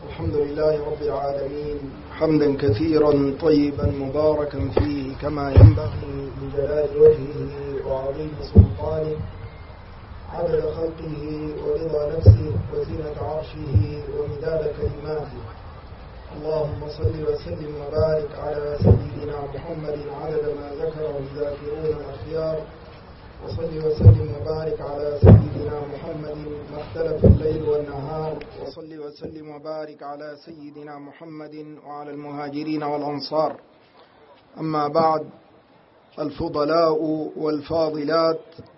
الحمد لله رب العالمين حمدا كثيرا طيبا مباركا فيه كما ينبغي لجلال وجهه وعظيم سلطانه، عدد خلقه ورضا نفسه وزنة عرشه ومداد كلماته. اللهم صل وسلم وبارك على سيدنا محمد عدد ما ذكره الذاكرون الأخيار، وصل وسلم وبارك على سيدنا محمد ما اختلف الليل والنهار، وصل وسلم وبارك على سيدنا محمد وعلى المهاجرين والأنصار. أما بعد، الفضلاء والفاضلات،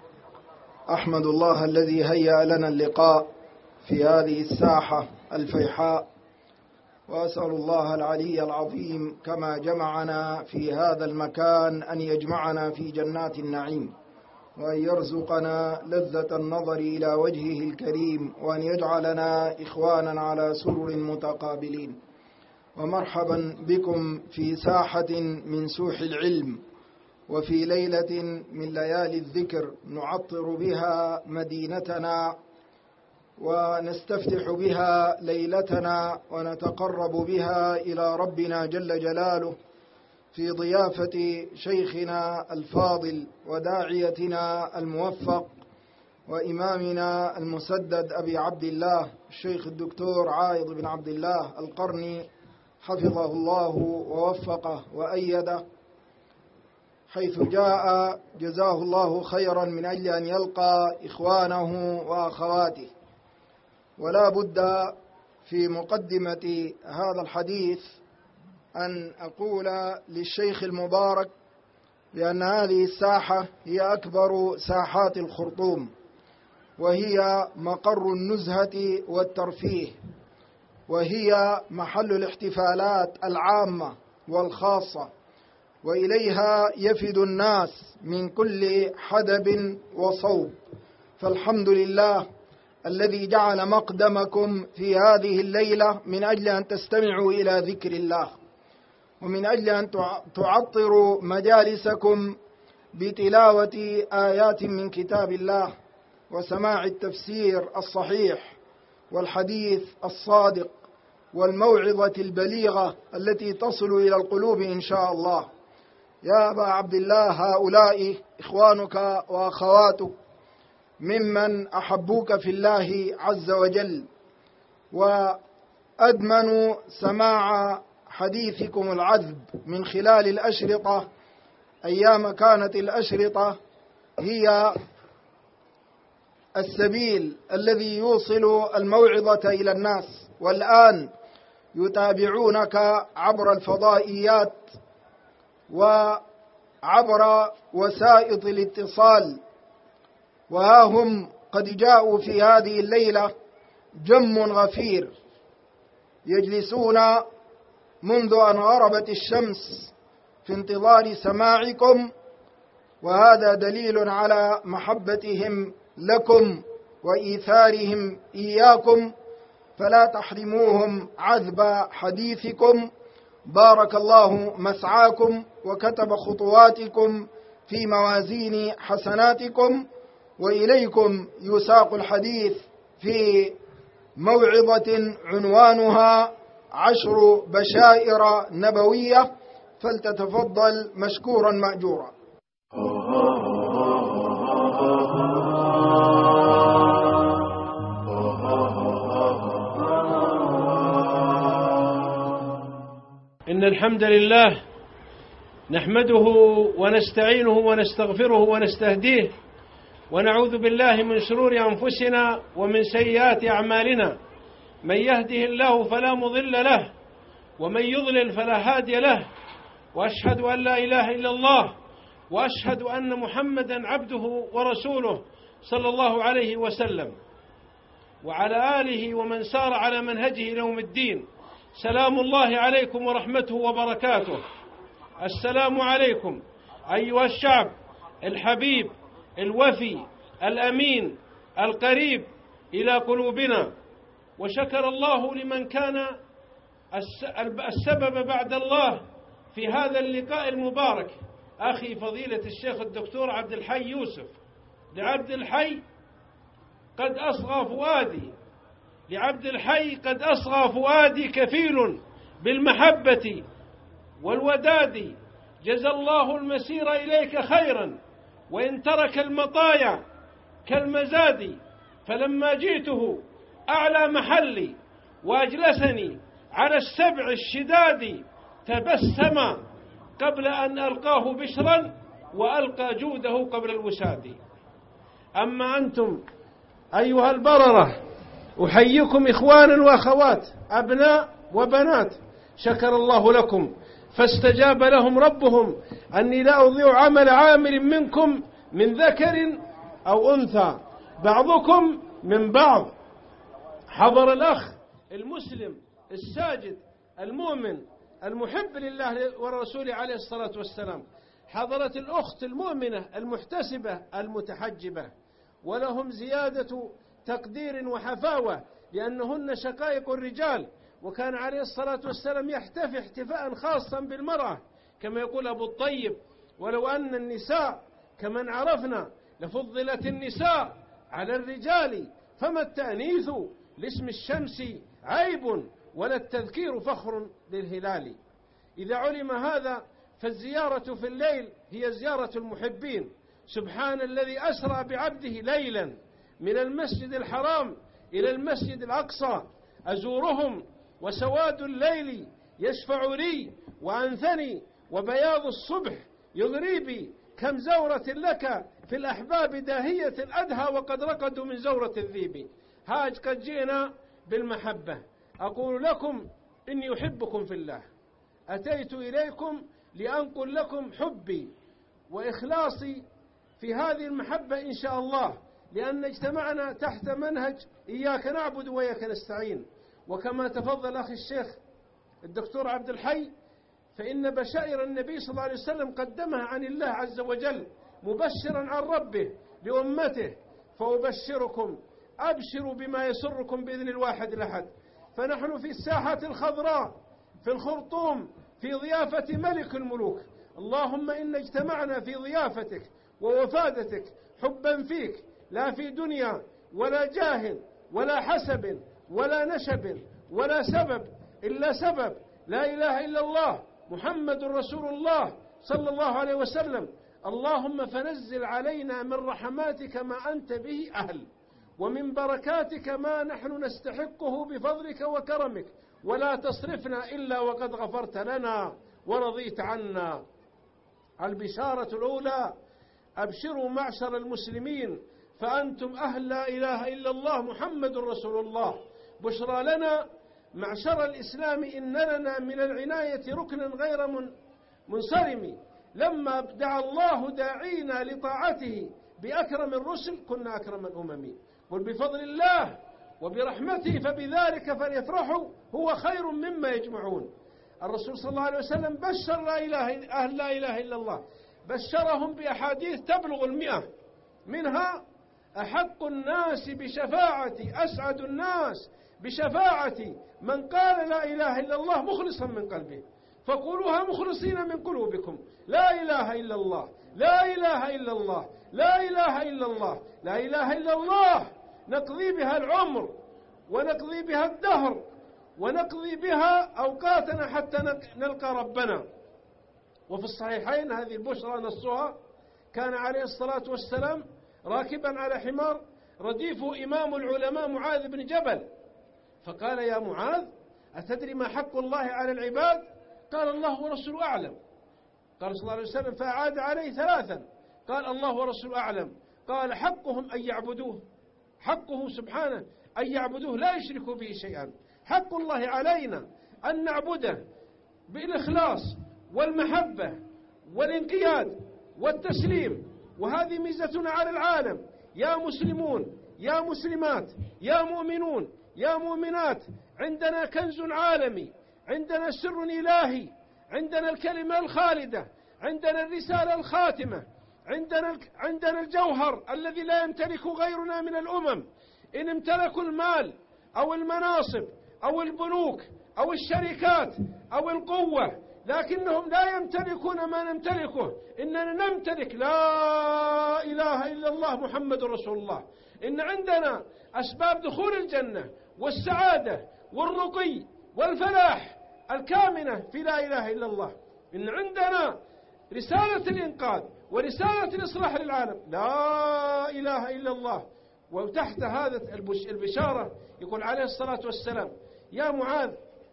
أحمد الله الذي هيأ لنا اللقاء في هذه الساحة الفيحاء، وأسأل الله العلي العظيم كما جمعنا في هذا المكان أن يجمعنا في جنات النعيم، وأن يرزقنا لذة النظر إلى وجهه الكريم، وأن يجعلنا إخوانا على سرر متقابلين. ومرحبا بكم في ساحة من سوح العلم، وفي ليلة من ليالي الذكر نعطر بها مدينتنا ونستفتح بها ليلتنا ونتقرب بها إلى ربنا جل جلاله، في ضيافة شيخنا الفاضل وداعيتنا الموفق وإمامنا المسدد أبي عبد الله الشيخ الدكتور عايض بن عبد الله القرني، حفظه الله ووفقه وأيده، حيث جاء جزاه الله خيرا من أجل أن يلقى إخوانه وأخواته. ولا بد في مقدمة هذا الحديث أن أقول للشيخ المبارك بأن هذه الساحة هي أكبر ساحات الخرطوم، وهي مقر النزهة والترفيه، وهي محل الاحتفالات العامة والخاصة، وإليها يفد الناس من كل حدب وصوب. فالحمد لله الذي جعل مقدمكم في هذه الليلة من أجل أن تستمعوا إلى ذكر الله، ومن أجل أن تعطروا مجالسكم بتلاوة آيات من كتاب الله، وسماع التفسير الصحيح والحديث الصادق والموعظة البليغة التي تصل إلى القلوب إن شاء الله. يا أبا عبد الله، هؤلاء إخوانك وأخواتك ممن أحبوك في الله عز وجل، وأدمنوا سماع حديثكم العذب من خلال الأشرطة، أيام كانت الأشرطة هي السبيل الذي يوصل الموعظة إلى الناس، والآن يتابعونك عبر الفضائيات وعبر وسائط الاتصال. وها هم قد جاءوا في هذه الليلة جم غفير، يجلسون منذ أن غربت الشمس في انتظار سماعكم، وهذا دليل على محبتهم لكم وإيثارهم إياكم، فلا تحرموهم عذب حديثكم. بارك الله مسعاكم وكتب خطواتكم في موازين حسناتكم، وإليكم يساق الحديث في موعظة عنوانها 10 بشائر نبوية، فلتتفضل مشكورا مأجورا. إن الحمد لله نحمده ونستعينه ونستغفره ونستهديه، ونعوذ بالله من شرور أنفسنا ومن سيئات أعمالنا. من يهده الله فلا مضل له، ومن يضلل فلا هادي له، وأشهد أن لا إله إلا الله، وأشهد أن محمدا عبده ورسوله صلى الله عليه وسلم، وعلى آله ومن سار على منهجه إلى يوم الدين. سلام الله عليكم ورحمته وبركاته. السلام عليكم أيها الشعب الحبيب الوفي الأمين القريب إلى قلوبنا. وشكر الله لمن كان السبب بعد الله في هذا اللقاء المبارك، أخي فضيلة الشيخ الدكتور عبد الحي يوسف. لعبد الحي قد أصغى فؤادي لعبد الحي قد أصغى فؤادي كفيل بالمحبة والوداد، جزى الله المسير إليك خيرا وإن ترك المطايا كالمزاد، فلما جئته أعلى محلي وأجلسني على السبع الشداد، تبسم قبل أن ألقاه بشرا وألقى جوده قبل الوساد. أما أنتم أيها البررة أحييكم إخوانا وأخوات أبناء وبنات، شكر الله لكم فاستجاب لهم ربهم أني لا أضيع عمل عامل منكم من ذكر أو أنثى بعضكم من بعض. حضر الأخ المسلم الساجد المؤمن المحب لله ورسوله عليه الصلاة والسلام، حضرت الأخت المؤمنة المحتسبة المتحجبة، ولهم زيادة تقدير وحفاوة لأنهن شقائق الرجال، وكان عليه الصلاة والسلام يحتفي احتفاء خاصا بالمرأة كما يقول أبو الطيب: ولو أن النساء كمن عرفنا لفضلت النساء على الرجال، فما التأنيث لاسم الشمس عيب ولا التذكير فخر للهلال. إذا علم هذا فالزيارة في الليل هي زيارة المحبين. سبحان الذي أسرى بعبده ليلا من المسجد الحرام إلى المسجد الأقصى أزورهم وسواد الليل يشفع لي وأنثني وبياض الصبح يغري بي، كم زورة لك في الأحباب داهية الأدهى وقد رقدوا من زورة الذيب. هاج قد جئنا بالمحبة، أقول لكم إني أحبكم في الله، أتيت إليكم لأنقل لكم حبي وإخلاصي في هذه المحبة إن شاء الله، لأن اجتمعنا تحت منهج إياك نعبد وإياك نستعين. وكما تفضل أخي الشيخ الدكتور عبد الحي، فإن بشائر النبي صلى الله عليه وسلم قدمها عن الله عز وجل مبشرا عن ربه لأمته، فأبشركم أبشروا بما يسركم بإذن الواحد الأحد. فنحن في الساحة الخضراء في الخرطوم في ضيافة ملك الملوك، اللهم إن اجتمعنا في ضيافتك ووفادتك حبا فيك، لا في دنيا ولا جاه ولا حسب ولا نشب ولا سبب إلا سبب لا إله إلا الله محمد رسول الله صلى الله عليه وسلم. اللهم فنزل علينا من رحماتك ما أنت به أهل، ومن بركاتك ما نحن نستحقه بفضلك وكرمك، ولا تصرفنا إلا وقد غفرت لنا ورضيت عنا. البشارة الأولى: أبشروا معشر المسلمين فأنتم أهل لا إله إلا الله محمد رسول الله. بشرى لنا معشر الإسلام إن لنا من العناية ركنا غير منصرم. لما ابدع الله داعينا لطاعته بأكرم الرسل كنا أكرم الأمم. قل بفضل الله وبرحمته فبذلك فليفرحوا هو خير مما يجمعون. الرسول صلى الله عليه وسلم بشر أهل لا إله إلا الله، بشرهم بأحاديث تبلغ 100، منها: أحق الناس بشفاعتي، أسعد الناس بشفاعتي من قال لا إله إلا الله مخلصا من قلبه، فقولوها مخلصين من قلوبكم: لا إله إلا الله، لا إله إلا الله، لا إله إلا الله، لا إله إلا الله، نقضي بها العمر ونقضي بها الدهر ونقضي بها أوقاتنا حتى نلقى ربنا. وفي الصحيحين هذه البشرى نصها: كان عليه الصلاة والسلام راكبا على حمار رديفه إمام العلماء معاذ بن جبل، فقال: يا معاذ أتدري ما حق الله على العباد؟ قال: الله ورسوله أعلم. قال صلى الله عليه وسلم فأعاد عليه 3، قال: الله ورسوله أعلم. قال: حقهم أن يعبدوه، حقه سبحانه أن يعبدوه لا يشركوا به شيئا. حق الله علينا أن نعبده بالإخلاص والمحبة والانقياد والتسليم، وهذه ميزتنا على العالم. يا مسلمون، يا مسلمات، يا مؤمنون، يا مؤمنات، عندنا كنز عالمي، عندنا سر إلهي، عندنا الكلمة الخالدة، عندنا الرسالة الخاتمة، عندنا الجوهر الذي لا يمتلك غيرنا من الأمم. إن امتلكوا المال أو المناصب أو البنوك أو الشركات أو القوة، لكنهم لا يمتلكون ما نمتلكه. إننا نمتلك لا إله إلا الله محمد رسول الله. إن عندنا أسباب دخول الجنة والسعادة والرقي والفلاح الكامنة في لا إله إلا الله. إن عندنا رسالة الإنقاذ ورسالة الإصلاح للعالم، لا إله إلا الله. وتحت هذا البشارة يقول عليه الصلاة والسلام: يا معاذ،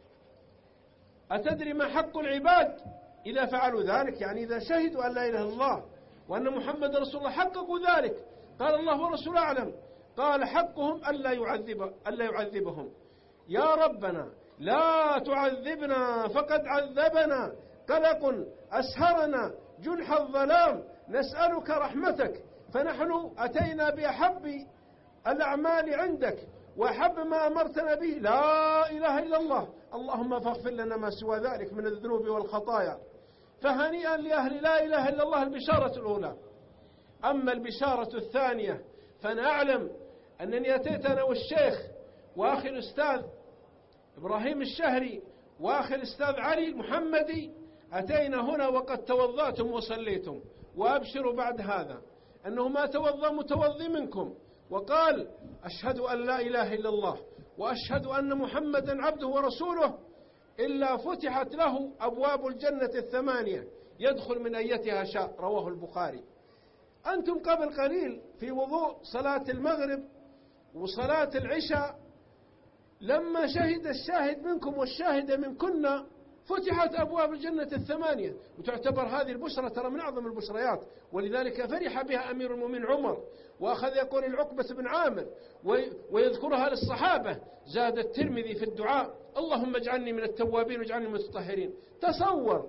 أتدري ما حق العباد إذا فعلوا ذلك؟ يعني إذا شهدوا أن لا إله إلا الله وأن محمد رسول الله حققوا ذلك. قال: الله ورسوله أعلم. قال: حقهم ألا يعذبهم. يا ربنا لا تعذبنا فقد عذبنا، قلق أسهرنا جنح الظلام، نسألك رحمتك، فنحن أتينا بأحب الأعمال عندك وأحب ما أمرتنا به لا إله إلا الله، اللهم فاغفر لنا ما سوى ذلك من الذنوب والخطايا. فهنيئا لأهل لا إله إلا الله البشارة الأولى. أما البشارة الثانية فأنا أعلم أنني أتيت أنا والشيخ وأخي الأستاذ إبراهيم الشهري وأخي الأستاذ علي المحمدي، أتينا هنا وقد توضأتم وصليتم. وأبشروا بعد هذا أنه ما توضأ متوضي منكم وقال: أشهد أن لا إله إلا الله وأشهد أن محمدا عبده ورسوله، إلا فتحت له أبواب الجنة الثمانية يدخل من أيتها شاء. رواه البخاري. أنتم قبل قليل في وضوء صلاة المغرب وصلاة العشاء لما شهد الشاهد منكم والشاهد منكن فتحت أبواب الجنة الثمانية، وتعتبر هذه البشرى ترى من أعظم البشريات، ولذلك فرح بها أمير المؤمنين عمر، وأخذ يقول العقبة بن عامر ويذكرها للصحابة. زاد الترمذي في الدعاء: اللهم اجعلني من التوابين واجعلني من المتطهرين. تصور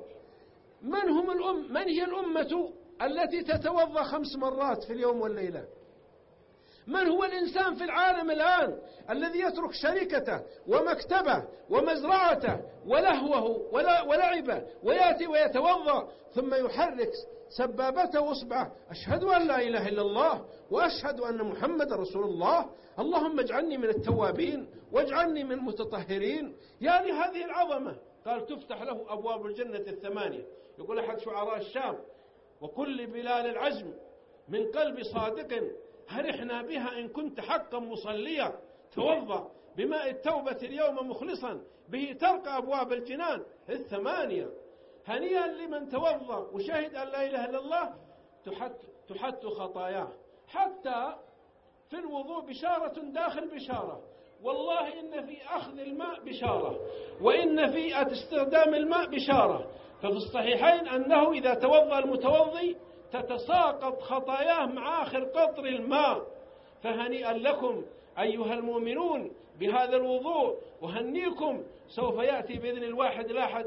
من هي الأمة التي تتوضأ 5 مرات في اليوم والليلة؟ من هو الإنسان في العالم الآن الذي يترك شركته ومكتبه ومزرعته ولهوه ولعبه ويأتي ويتوضأ ثم يحرك سبابته وإصبعه: أشهد أن لا إله إلا الله وأشهد أن محمد رسول الله، اللهم اجعلني من التوابين واجعلني من المتطهرين. يعني هذه العظمة. قال: تفتح له أبواب الجنة الثمانية. يقول أحد شعراء الشام: وكل بلال العزم من قلب صادق هرحنا بها إن كنت حقا مصليا، توضأ بماء التوبة اليوم مخلصا به ترقى أبواب الجنان الثمانية. هنيئا لمن توضأ وشهد أن لا إله إلا الله تحت خطاياه. حتى في الوضوء بشارة داخل بشارة. والله إن في أخذ الماء بشارة، وإن في استخدام الماء بشارة. ففي الصحيحين أنه إذا توضأ المتوضي تتساقط خطاياه مع آخر قطر الماء. فهنيئا لكم أيها المؤمنون بهذا الوضوء، وهنيكم سوف يأتي بإذن الواحد الأحد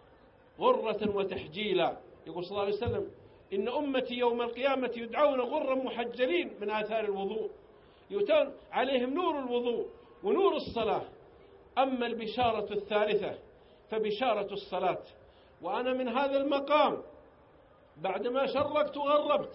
غرة وتحجيلا. يقول صلى الله عليه وسلم: إن أمتي يوم القيامة يدعون غرا محجلين من آثار الوضوء، يؤتون عليهم نور الوضوء ونور الصلاة. أما البشارة الثالثة فبشارة الصلاة. وأنا من هذا المقام بعدما شرقت وغربت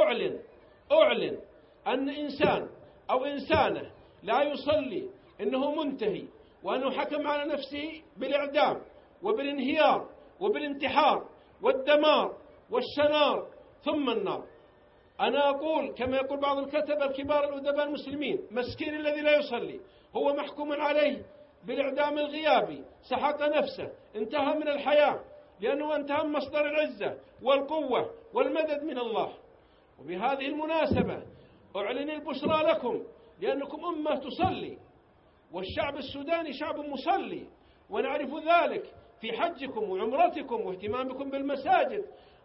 أعلن أن إنسان أو إنسانة لا يصلي إنه منتهي، وأنه حكم على نفسه بالإعدام وبالانهيار وبالانتحار والدمار والشنار ثم النار. أنا أقول كما يقول بعض الكتبة الكبار الأدباء المسلمين: مسكين الذي لا يصلي هو محكوم عليه بالإعدام الغيابي، سحق نفسه، انتهى من الحياة، لأنه انتهى من مصدر العزة والقوة والمدد من الله. وبهذه المناسبة أعلن البشرى لكم، لأنكم أمة تصلي، والشعب السوداني شعب مصلي، ونعرف ذلك في حجكم وعمرتكم واهتمامكم بالمساجد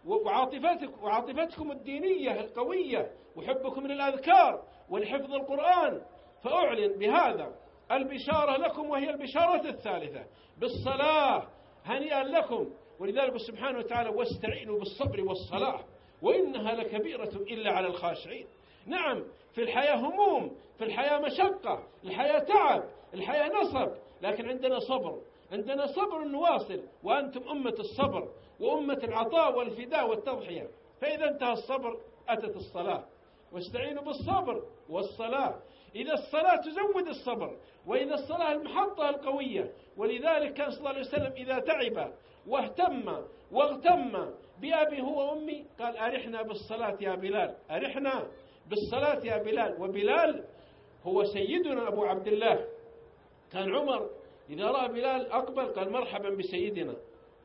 وعاطفتكم الدينية القوية وحبكم للأذكار ولحفظ القرآن. فأعلن بهذا البشارة لكم، وهي البشارة الثالثة بالصلاة. هنيئا لكم. ولذلك سبحانه وتعالى: واستعينوا بالصبر والصلاة وإنها لكبيرة إلا على الخاشعين. نعم، في الحياة هموم، في الحياة مشقة، الحياة تعب، الحياة نصب، لكن عندنا صبر نواصل. وأنتم أمة الصبر وأمة العطاء والفداء والتضحية. فإذا انتهى الصبر أتت الصلاة. واستعينوا بالصبر والصلاة. إذا الصلاة تزود الصبر، وإذا الصلاة المحطة القوية. ولذلك كان صلى الله عليه وسلم إذا تعب واهتم واغتم بأبي هو وأمي قال: أرحنا بالصلاة يا بلال، أرحنا بالصلاة يا بلال. وبلال هو سيدنا أبو عبد الله كان عمر إذا رأى بلال أقبل قال مرحبا بسيدنا،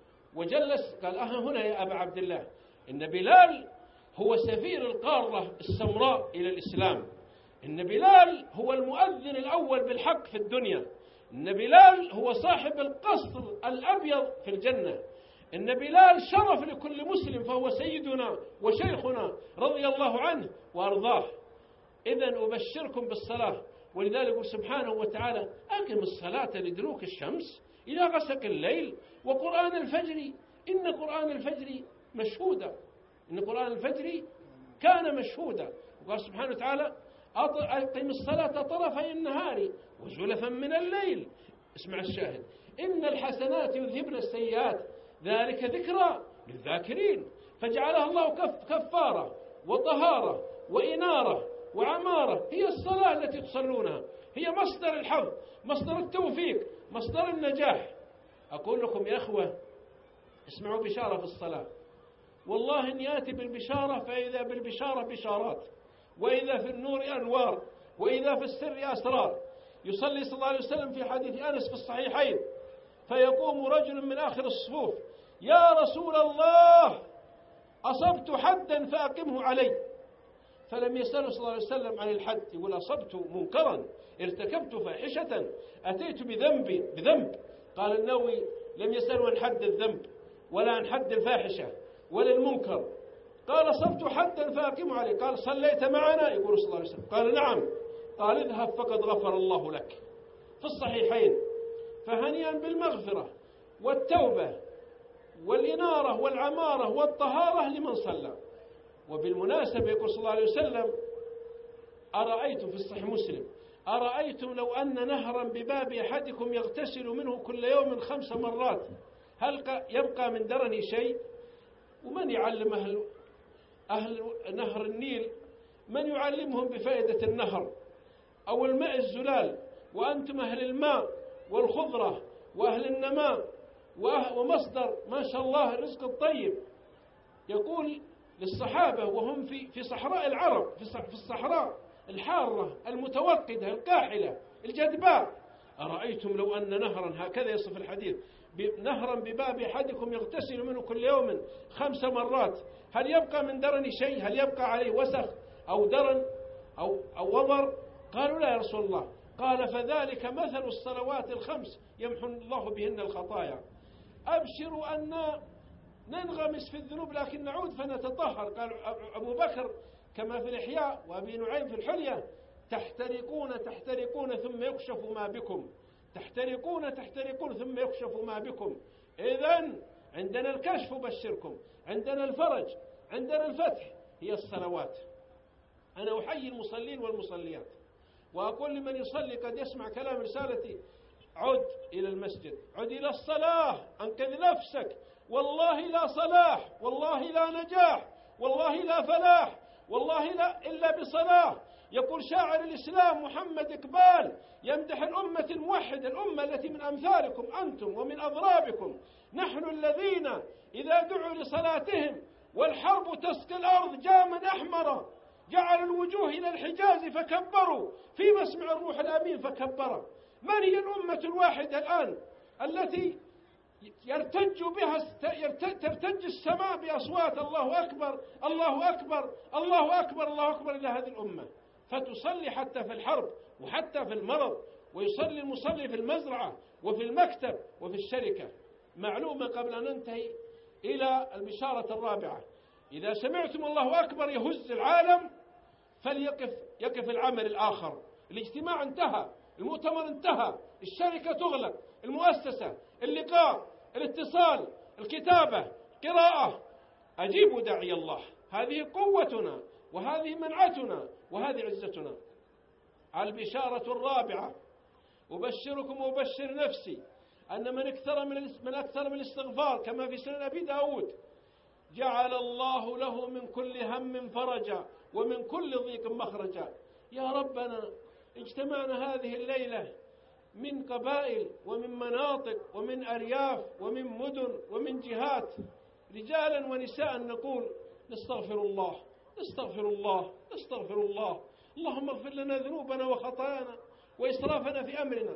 وجلس قال هنا يا أبا عبد الله، إن بلال هو سفير القارة السمراء إلى الإسلام، إن بلال هو المؤذن الأول بالحق في الدنيا، إن بلال هو صاحب القصر الأبيض في الجنة، إن بلال شرف لكل مسلم، فهو سيدنا وشيخنا رضي الله عنه وأرضاه. إذن أبشركم بالصلاة، ولذلك يقول سبحانه وتعالى أقم الصلاة لدلوك الشمس إلى غسق الليل وقرآن الفجر إن قرآن الفجر مشهودا، إن قرآن الفجر كان مشهودا. وقال سبحانه وتعالى أقم الصلاة طرفي النهار وزلفا من الليل. اسمع الشاهد، إن الحسنات يذهبن السيئات ذلك ذكرى للذاكرين، فجعلها الله كفارة وطهارة وإنارة وعمارة. هي الصلاة التي تصلونها، هي مصدر الحظ، مصدر التوفيق، مصدر النجاح. أقول لكم يا أخوة اسمعوا بشارة في الصلاة، والله إن يأتي بالبشارة فإذا بالبشارة بشارات، وإذا في النور أنوار، وإذا في السر أسرار. يصلي صلى الله عليه وسلم في حديث أنس في الصحيحين، فيقوم رجل من آخر الصفوف يا رسول الله أصبت حدا فأقمه علي، فلم يسأله صلى الله عليه وسلم عن الحد، يقول أصبت منكرا، ارتكبت فاحشة، أتيت بذنب. قال النووي لم يسأله عن حد الذنب ولا عن حد الفاحشة ولا المنكر، قال أصبت حدا فأقمه علي. قال صليت معنا؟ يقول صلى الله عليه وسلم قال نعم. قال اذهب فقد غفر الله لك، في الصحيحين. فهنيئا بالمغفرة والتوبة والإنارة والعمارة والطهارة لمن صلى. وبالمناسبة يقول صلى الله عليه وسلم أرأيتم في الصحيح مسلم أرأيتم لو أن نهرا بباب أحدكم يغتسل منه كل يوم 5 مرات هل يبقى من درني شيء؟ ومن يعلم أهل نهر النيل، من يعلمهم بفائدة النهر أو الماء الزلال، وأنتم أهل الماء والخضرة وأهل النماء ومصدر ما شاء الله الرزق الطيب. يقول للصحابة وهم في صحراء العرب، في الصحراء الحارة المتوقدة القاحلة الجدباء، أرأيتم لو أن نهرا، هكذا يصف الحديث، نهرا بباب أحدكم يغتسل منه كل يوم 5 مرات هل يبقى من درن شيء؟ هل يبقى عليه وسخ أو درن أو وضر؟ قالوا لا يا رسول الله. قال فذلك مثل الصلوات ال5 يمحو الله بهن الخطايا. أبشروا أن ننغمس في الذنوب لكن نعود فنتطهر. قال أبو بكر كما في الإحياء وأبي نعيم في الحلية تحترقون ثم يكشف ما بكم، تحترقون ثم يكشف ما بكم. إذن عندنا الكشف بشركم، عندنا الفرج، عندنا الفتح، هي الصلوات. أنا أحيي المصلين والمصليات وأقول لمن يصلي قد يسمع كلام رسالتي عد إلى المسجد، عد إلى الصلاة، أنقذ نفسك. والله لا صلاح، والله لا نجاح، والله لا فلاح، والله لا إلا بصلاة. يقول شاعر الإسلام محمد إقبال يمدح الأمة الموحدة، الأمة التي من أمثالكم أنتم ومن أضرابكم، نحن الذين إذا دعوا لصلاتهم والحرب تسقي الأرض جاما أحمرا جعل الوجوه إلى الحجاز فكبروا في مسمع الروح الأمين فكبرا. من هي الأمة الواحدة الآن التي ترتج السماء بأصوات الله أكبر الله أكبر الله أكبر الله أكبر إلى هذه الأمة، فتصلي حتى في الحرب وحتى في المرض، ويصلي المصلي في المزرعة وفي المكتب وفي الشركة. معلومة قبل أن ننتهي إلى البشارة الرابعة، إذا سمعتم الله أكبر يهز العالم فليقف العمل الآخر. الاجتماع انتهى، المؤتمر انتهى، الشركة تغلق، المؤسسة، اللقاء، الاتصال، الكتابة، قراءة. أجيبوا داعي الله، هذه قوتنا وهذه منعتنا وهذه عزتنا. البشارة الرابعة، أبشركم وأبشر نفسي أن من أكثر من الاستغفار كما في سنن أبي داود جعل الله له من كل هم فرجا ومن كل ضيق مخرجا. يا ربنا اجتمعنا هذه الليلة من قبائل ومن مناطق ومن أرياف ومن مدن ومن جهات، رجالا ونساء، نقول نستغفر الله نستغفر الله نستغفر الله، اللهم اغفر لنا ذنوبنا وخطايانا وإسرافنا في أمرنا.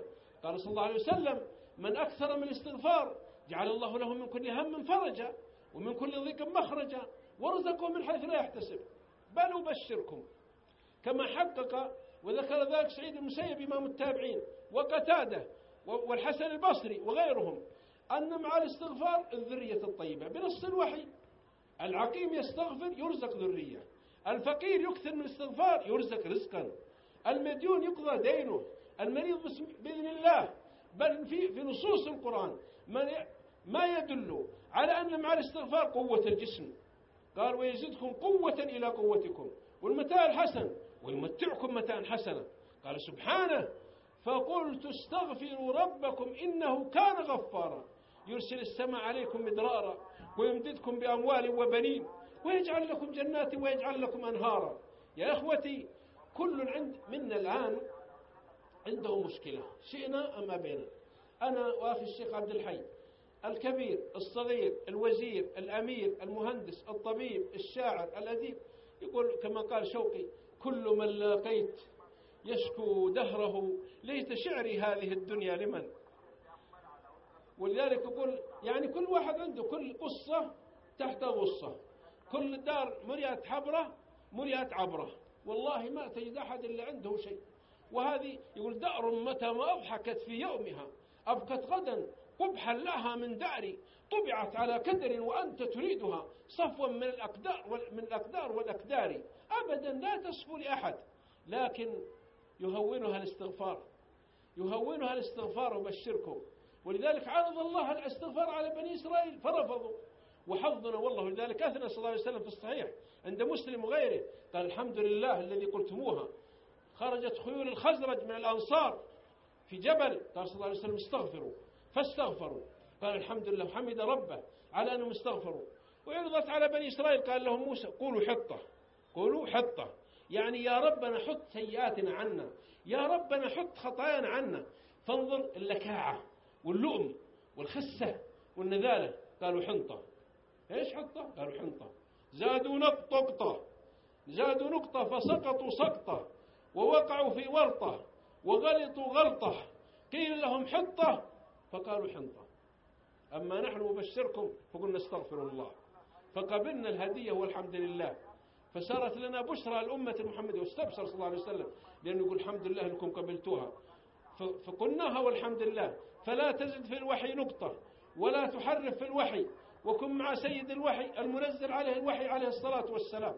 قال صلى الله عليه وسلم: من أكثر من الاستغفار جعل الله له من كل هم فرجا ومن كل ضيق مخرجا ورزقه من حيث لا يحتسب. بل أبشركم، كما حقق وذكر ذلك سعيد بن المسيب إمام التابعين وقتادة والحسن البصري وغيرهم، أن مع الاستغفار الذرية الطيبة بنص الوحي. العقيم يستغفر يرزق ذرية، الفقير يكثر من الاستغفار يرزق رزقا، المديون يقضى دينه، المريض بإذن الله. بل في نصوص القرآن ما يدل على أن مع الاستغفار قوة الجسم. قال: ويزدكم قوة إلى قوتكم والمتاع الحسن ويمتعكم متاعا حسنا. قال سبحانه: فقلت استغفروا ربكم إنه كان غفارا يرسل السماء عليكم مدرارا ويمددكم بأموال وبنين ويجعل لكم جنات ويجعل لكم أنهارا. يا أخوتي، كل منا الآن عنده مشكلة، شئنا أم أبينا. أنا وأخي الشيخ عبد الحي، الكبير الصغير الوزير الأمير المهندس الطبيب الشاعر الأديب، يقول كما قال شوقي: كل من لاقيت يشكو دهره ليت شعري هذه الدنيا لمن. ولذلك يقول يعني كل واحد عنده كل قصة تحت غصة، كل دار مريات حبرة مريات عبرة، والله ما تجد أحد إلا عنده شيء. وهذه يقول: دأر متى ما أضحكت في يومها أبقت غدا قبحا لها من داري طبعت على كدر وأنت تريدها صفوا من الأقدار والأكدار. أبدا لا تصفو لأحد، لكن يهونها الاستغفار وبشركم. ولذلك عرض الله الاستغفار على بني إسرائيل فرفضوا وحظنا والله. لذلك أثنى صلى الله عليه وسلم في الصحيح عند مسلم وغيره قال: الحمد لله الذي قلتموها. خرجت خيول الخزرج من الأنصار في جبل، قال صلى الله عليه وسلم: استغفروا، فاستغفروا. قال: الحمد لله، حمد ربه على أنهم استغفروا. وعرضت على بني إسرائيل قال لهم موسى: قولوا حطة، يعني يا ربنا حط سيئاتنا عنا، يا ربنا حط خطايانا عنا. فانظر اللكاعة واللؤم والخسة والنذالة. قالوا حنطة. ايش حنطة؟ قالوا حنطة. زادوا نقطة فسقطوا سقطة ووقعوا في ورطة وغلطوا غلطة قيل لهم حطة فقالوا حنطة. أما نحن مبشركم فقلنا استغفر الله، فقبلنا الهدية والحمد لله، فصارت لنا بشرى الأمة المحمدية. واستبشر صلى الله عليه وسلم لأنه يقول: الحمد لله أنكم قبلتوها، فقلناها والحمد لله. فلا تزد في الوحي نقطة ولا تحرف في الوحي، وكن مع سيد الوحي المنزل عليه الوحي عليه الصلاة والسلام.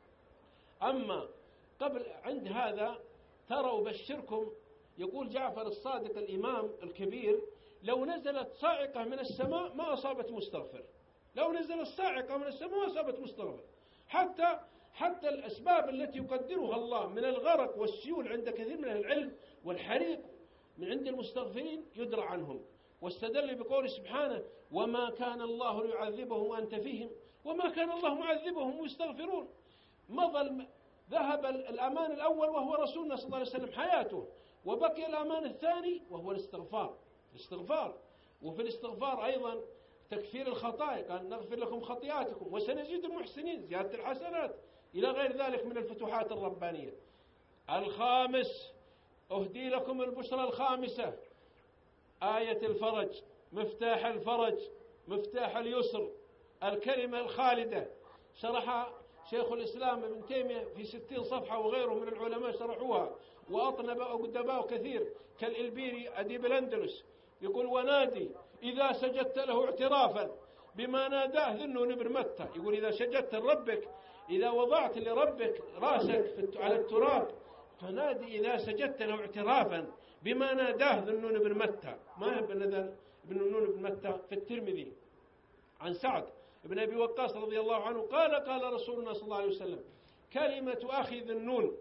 أما قبل عند هذا ترى أبشركم، يقول جعفر الصادق الإمام الكبير: لو نزلت صاعقة من السماء ما أصابت مستغفر. لو نزلت صاعقة من السماء ما أصابت مستغفر. حتى الأسباب التي يقدرها الله من الغرق والسيول عند كثير من العلم والحريق من عند المستغفرين يدرى عنهم. واستدل بقول سبحانه: وما كان الله ليعذبهم وأنت فيهم وما كان الله معذبهم ويستغفرون. ذهب الأمان الأول وهو رسولنا صلى الله عليه وسلم حياته، وبقي الأمان الثاني وهو الاستغفار. وفي الاستغفار أيضا تكفير الخطايا، قال: نغفر لكم خطيئاتكم وسنزيد المحسنين، زيادة الحسنات، إلى غير ذلك من الفتوحات الربانية. الخامس، أهدي لكم البشرى الخامسة، آية الفرج، مفتاح الفرج، مفتاح اليسر، الكلمة الخالدة. شرح شيخ الإسلام ابن تيمية في 60 صفحة وغيره من العلماء شرحوها، وأطنب أقدباء كثير كالإلبيري أديب الأندلس. يقول: ونادي إذا سجدت له اعترافا بما ناداه ذو النون بن متى. يقول: إذا سجدت لربك، إذا وضعت لربك رأسك على التراب، فنادي إذا سجدت له اعترافا بما ناداه ذو النون بن متى. ما هو ابن النون بن متى؟ في الترمذي عن سعد ابن أبي وقاص رضي الله عنه قال رسولنا صلى الله عليه وسلم: كلمة أخي ذي النون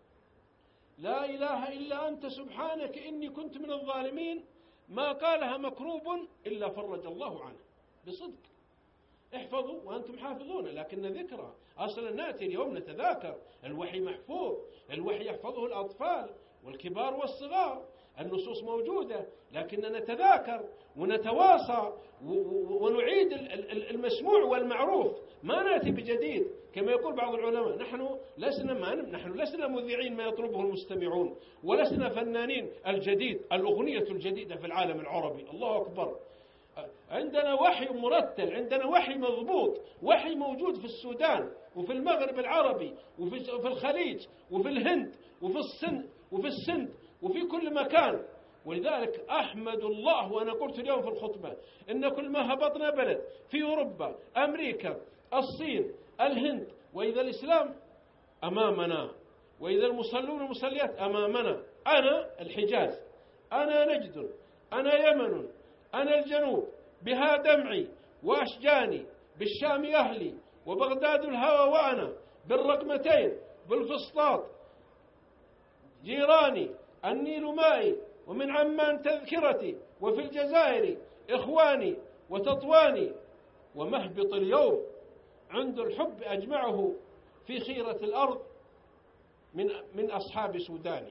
لا إله إلا أنت سبحانك إني كنت من الظالمين، ما قالها مكروب إلا فرج الله عنه. بصدق احفظوا وأنتم حافظون، لكن ذكرى أصلا نأتي اليوم نتذاكر. الوحي محفوظ، الوحي يحفظه الأطفال والكبار والصغار، النصوص موجودة، لكننا نتذاكر ونتواصى ونعيد المسموع والمعروف، ما نأتي بجديد كما يقول بعض العلماء. نحن لسنا مذيعين ما يطلبه المستمعون، ولسنا فنانين الجديد، الأغنية الجديدة في العالم العربي. الله أكبر. عندنا وحي مرتل، عندنا وحي مضبوط، وحي موجود في السودان وفي المغرب العربي وفي الخليج وفي الهند وفي السند وفي كل مكان. ولذلك أحمد الله، وأنا قلت اليوم في الخطبة إن كل ما هبطنا بلد في أوروبا، أمريكا، الصين، الهند، وإذا الإسلام أمامنا، وإذا المصلون والمصليات أمامنا. أنا الحجاز، أنا نجد، أنا يمن، أنا الجنوب، بها دمعي وأشجاني، بالشام أهلي، وبغداد الهوى وأنا، بالرقمتين، بالفسطاط جيراني، النيل مائي، ومن عمان تذكرتي، وفي الجزائر إخواني وتطواني، ومهبط اليوم عند الحب أجمعه في خيرة الأرض من أصحاب سوداني.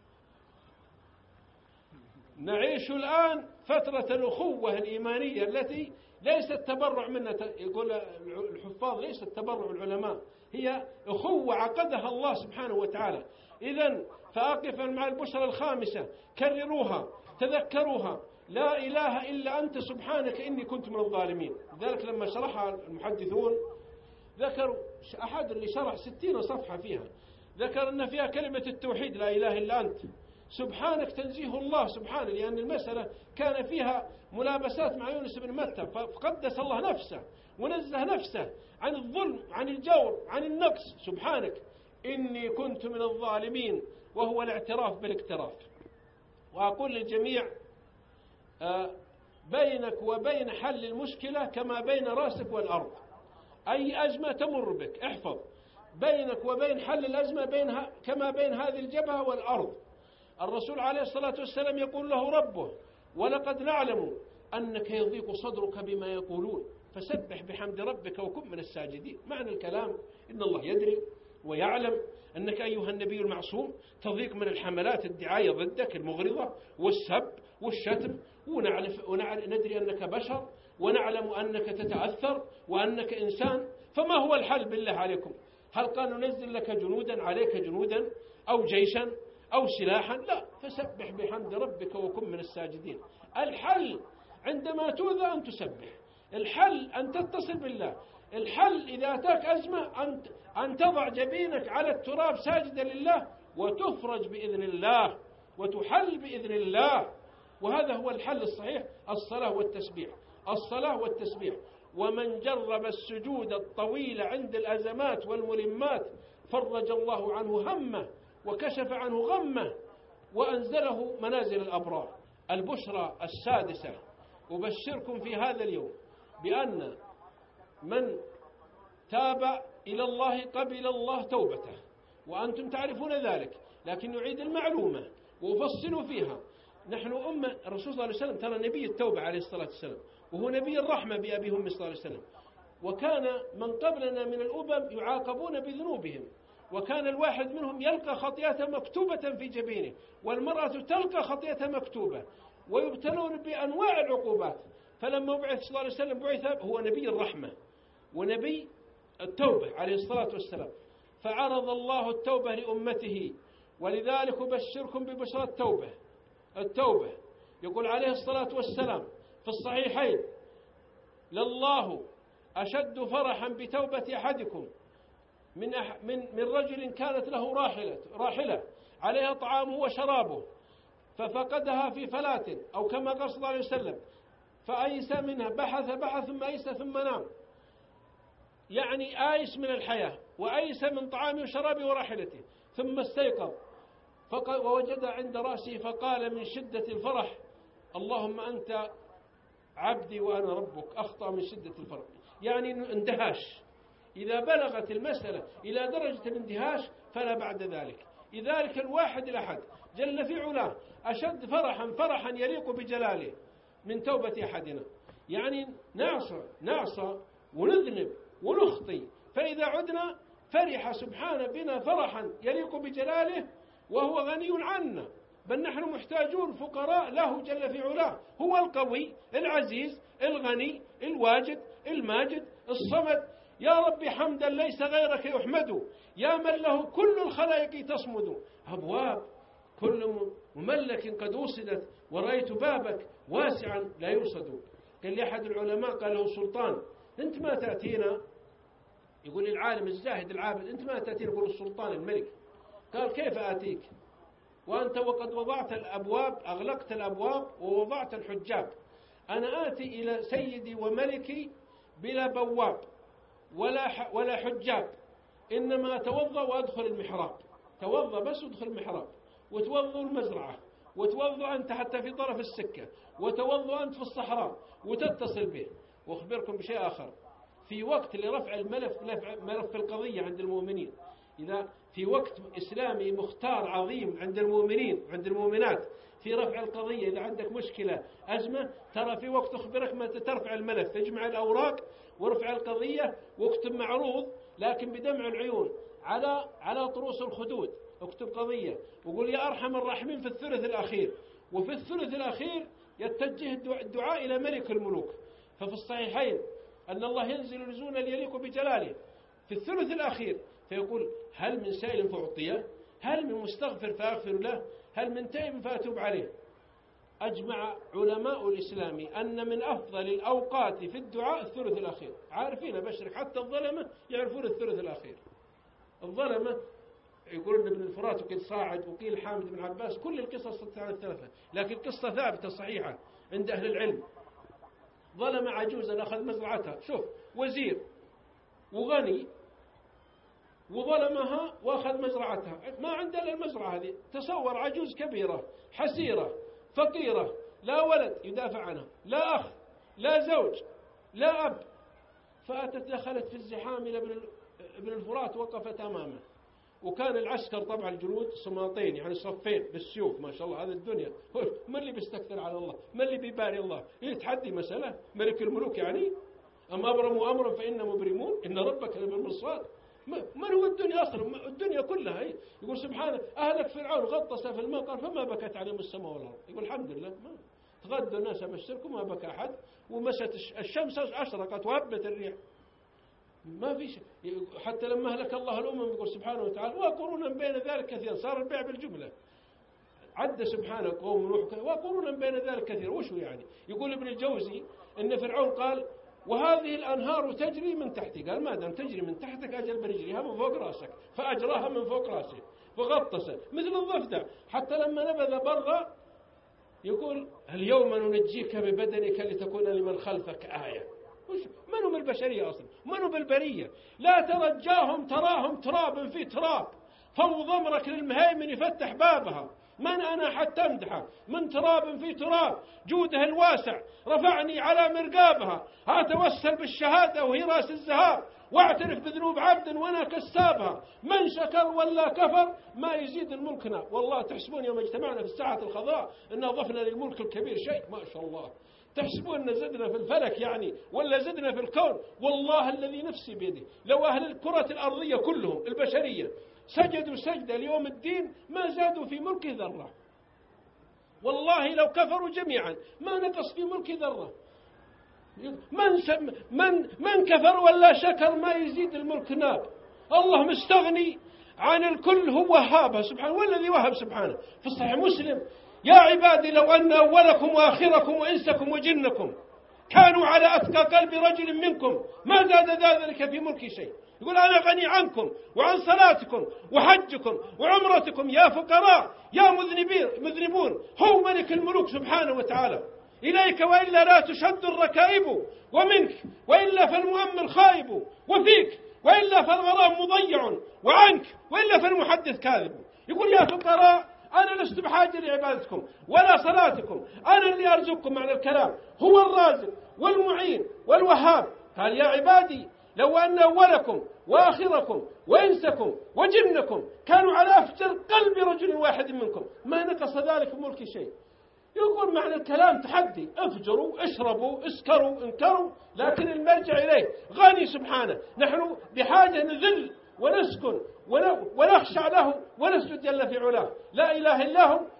نعيش الآن فترة الأخوة الإيمانية التي ليست تبرع منا، يقول الحفاظ ليست تبرع العلماء، هي أخوة عقدها الله سبحانه وتعالى. إذن فأقفا مع البشرى الخامسة، كرروها، تذكروها، لا إله إلا أنت سبحانك إني كنت من الظالمين. لذلك لما شرحها المحدثون ذكروا أحد اللي شرح 60 صفحة فيها، ذكر أن فيها كلمة التوحيد، لا إله إلا أنت سبحانك، تنزيه الله سبحانه، لأن المسألة كان فيها ملابسات مع يونس بن متى، فقدس الله نفسه ونزه نفسه عن الظلم، عن الجور، عن النقص. سبحانك إني كنت من الظالمين، وهو الاعتراف بالاقتراف. وأقول للجميع بينك وبين حل المشكلة كما بين راسك والأرض. أي أزمة تمر بك احفظ بينك وبين حل الأزمة كما بين هذه الجبهة والأرض. الرسول عليه الصلاة والسلام يقول له ربه: ولقد نعلم أنك يضيق صدرك بما يقولون فسبح بحمد ربك وكن من الساجدين. معنى الكلام إن الله يدري ويعلم أنك أيها النبي المعصوم تضيق من الحملات الدعاية ضدك المغرضة والسب والشتم، وندري أنك بشر، ونعلم أنك تتأثر وأنك إنسان. فما هو الحل بالله عليكم؟ هل قال ننزل لك جنودا عليك جنودا أو جيشا أو سلاحا؟ لا، فسبح بحمد ربك وكن من الساجدين. الحل عندما تؤذى أن تسبح، الحل أن تتصل بالله، الحل إذا أتاك أزمة أن تضع جبينك على التراب ساجدا لله، وتفرج بإذن الله وتحل بإذن الله. وهذا هو الحل الصحيح، الصلاة والتسبيح، الصلاة والتسبيح. ومن جرب السجود الطويل عند الأزمات والملمات فرج الله عنه همه وكشف عنه غمه وأنزله منازل الأبرار. البشرى السادسة: أبشركم في هذا اليوم بأن من تاب إلى الله قبل الله توبته، وأنتم تعرفون ذلك، لكن نعيد المعلومة وأفصل فيها. نحن أمة الرسول صلى الله عليه وسلم ترى نبي التوبة عليه الصلاة والسلام، وهو نبي الرحمة بأبي هم صلى الله عليه وسلم. وكان من قبلنا من الأمم يعاقبون بذنوبهم، وكان الواحد منهم يلقى خطيئة مكتوبة في جبينه، والمرأة تلقى خطيئة مكتوبة، ويبتلون بأنواع العقوبات. فلما بعث صلى الله عليه وسلم بعث هو نبي الرحمة ونبي التوبة عليه الصلاة والسلام، فعرض الله التوبة لأمته. ولذلك أبشركم ببشرى التوبة. يقول عليه الصلاة والسلام في الصحيحين: لله أشد فرحا بتوبة أحدكم من رجل كانت له راحلة عليها طعامه وشرابه ففقدها في فلاة، أو كما قال صلى الله عليه وسلم: فأيس منها، بحث ثم أيس ثم نام. يعني آيس من الحياة وأيس من طعامه وشرابه وراحلته، ثم استيقظ ووجد عند رأسه فقال من شدة الفرح: اللهم أنت عبدي وأنا ربك. أخطأ من شدة الفرح، يعني اندهاش. إذا بلغت المسألة إلى درجة الاندهاش فلا بعد ذلك. لذلك الواحد الأحد جل في علاه أشد فرحا يليق بجلاله من توبة أحدنا. يعني نعصى ونذنب ونخطي، فإذا عدنا فرح سبحانه بنا فرحا يليق بجلاله وهو غني عنا، بل نحن محتاجون فقراء له جل في علاه. هو القوي العزيز الغني الواجد الماجد الصمد. يا ربي حمدا ليس غيرك يحمد، يا من له كل الخلائق تصمد. أبواب كل مملك قد وصدت، ورأيت بابك واسعا لا يوصد. قال لي أحد العلماء قال له سلطان أنت ما تأتينا، يقول العالم الزاهد العابد أنت ما تأتينا، يقول السلطان الملك. قال كيف آتيك وأنت وقد وضعت الأبواب، أغلقت الأبواب ووضعت الحجاب. أنا آتي إلى سيدي وملكي بلا بواب ولا حجاب، إنما أتوضأ وأدخل المحراب. توضأ بس ادخل المحراب، وتوضأ المزرعة، وتوضأ أنت حتى في طرف السكة، وتوضأ أنت في الصحراء وتتصل به. وأخبركم بشيء آخر، في وقت لرفع ملف القضية عند المؤمنين، إذا في وقت إسلامي مختار عظيم عند المؤمنين عند المؤمنات في رفع القضية، إذا عندك مشكلة أزمة، ترى في وقت أخبرك متى ترفع الملف، تجمع الأوراق ورفع القضية، واكتب معروض لكن بدمع العيون على طروس الخدود، اكتب قضية وقول يا أرحم الراحمين في الثلث الأخير. وفي الثلث الأخير يتجه الدعاء إلى ملك الملوك. ففي الصحيحين أن الله ينزل نزولا يليق بجلاله في الثلث الأخير، فيقول هل من سائل فأعطيه، هل من مستغفر فأغفر له، هل من تائب فأتوب عليه. أجمع علماء الإسلام أن من أفضل الأوقات في الدعاء الثلث الأخير. عارفين بشرك حتى الظلمة يعرفون الثلث الأخير. الظلمة يقولون ابن الفرات وقيل صاعد وقيل حامد بن عباس، كل القصص الثلاثة، لكن قصة ثابتة صحيحة عند أهل العلم. ظلم عجوزا أخذ مزرعتها، شوف وزير وغني وظلمها وأخذ مزرعتها، ما عنده إلا المزرعة هذه. تصور عجوز كبيرة حسيرة فقيرة، لا ولد يدافع عنها، لا أخ لا زوج لا أب، فأتت دخلت في الزحام إلى ابن الفرات، وقفت أمامه. وكان العسكر طبعا الجنود صماطين يعني صفين بالسيوف، ما شاء الله هذه الدنيا. ما اللي بيستكثر على الله، ما اللي بيباري الله، تحدي مسألة ملك الملوك يعني. أم أبرموا أمرا فإن مبرمون إن ربك لبالمرصاد. من هو الدنيا أصلا؟ الدنيا كلها هي. يقول سبحانه أهلك فرعون غطس في الماء قال فما بكت عليهم السماء والأرض. يقول الحمد لله ما تغدى الناس أبشركم ما بكى أحد، ومشت الشمس أشرقت وهبت الريح، ما في شيء. حتى لما أهلك الله الأمم يقول سبحانه وتعالى وقرونا بين ذلك كثير، صار البيع بالجملة. عد سبحانه قوم نوح وقرونا بين ذلك كثير. وشو يعني؟ يقول ابن الجوزي إن فرعون قال وهذه الأنهار تجري من تحتي، قال ما دام تجري من تحتك أجل بنجريها من فوق راسك، فأجراها من فوق راسه فغطس مثل الضفدع. حتى لما نبذ برا يقول اليوم ننجيك ببدنك لتكون لمن خلفك آية. من هم البشرية أصلا؟ من هم بالبرية؟ لا ترجاهم تراهم تراب في تراب، فوض أمرك للمهيمن يفتح بابها. من أنا حتى أمدحه من تراب في تراب، جوده الواسع رفعني على مرقابها. أتوسل بالشهادة وهي راس الزهار، واعترف بذنوب عبد وأنا كسابها. من شكر ولا كفر ما يزيد الملكنا. والله تحسبون يوم اجتمعنا في الساعة الخضراء إن أضفنا للملك الكبير شيء، ما شاء الله. تحسبون أن زدنا في الفلك يعني ولا زدنا في الكون. والله الذي نفسي بيده لو أهل الكرة الأرضية كلهم البشرية سجدوا سجدة ليوم الدين ما زادوا في ملك ذرة. والله لو كفروا جميعا ما نقص في ملك ذرة. من كفر ولا شكر ما يزيد الملك ناب. الله مستغني عن الكل، هو وهابه سبحانه، والذي وهب سبحانه. في الصحيح مسلم يا عبادي لو أن أولكم وآخركم وإنسكم وجنكم كانوا على أتقى قلب رجل منكم ما زاد ذلك في ملكي شيء. يقول أنا غني عنكم وعن صلاتكم وحجكم وعمرتكم يا فقراء يا مذنبون. هو ملك الملوك سبحانه وتعالى. إليك وإلا لا تشد الركائب، ومنك وإلا فالمؤمن خائب، وفيك وإلا فالغرام مضيع، وعنك وإلا فالمحدث كاذب. يقول يا فقراء أنا لست بحاجة لعبادتكم ولا صلاتكم، أنا اللي أرزقكم معنى الكلام، هو الرازق والمعين والوهاب. قال يا عبادي لو أن أولكم وآخركم وإنسكم وجنكم كانوا على أفجر قلب رجل واحد منكم ما نقص ذلك ملك شيء. يقول معنى الكلام تحدي، افجروا اشربوا اسكروا انكروا، لكن المرجع إليه غني سبحانه. نحن بحاجة نذل ونسكن ونخشع له ونسجد جل في علاه. لا إله إلا هو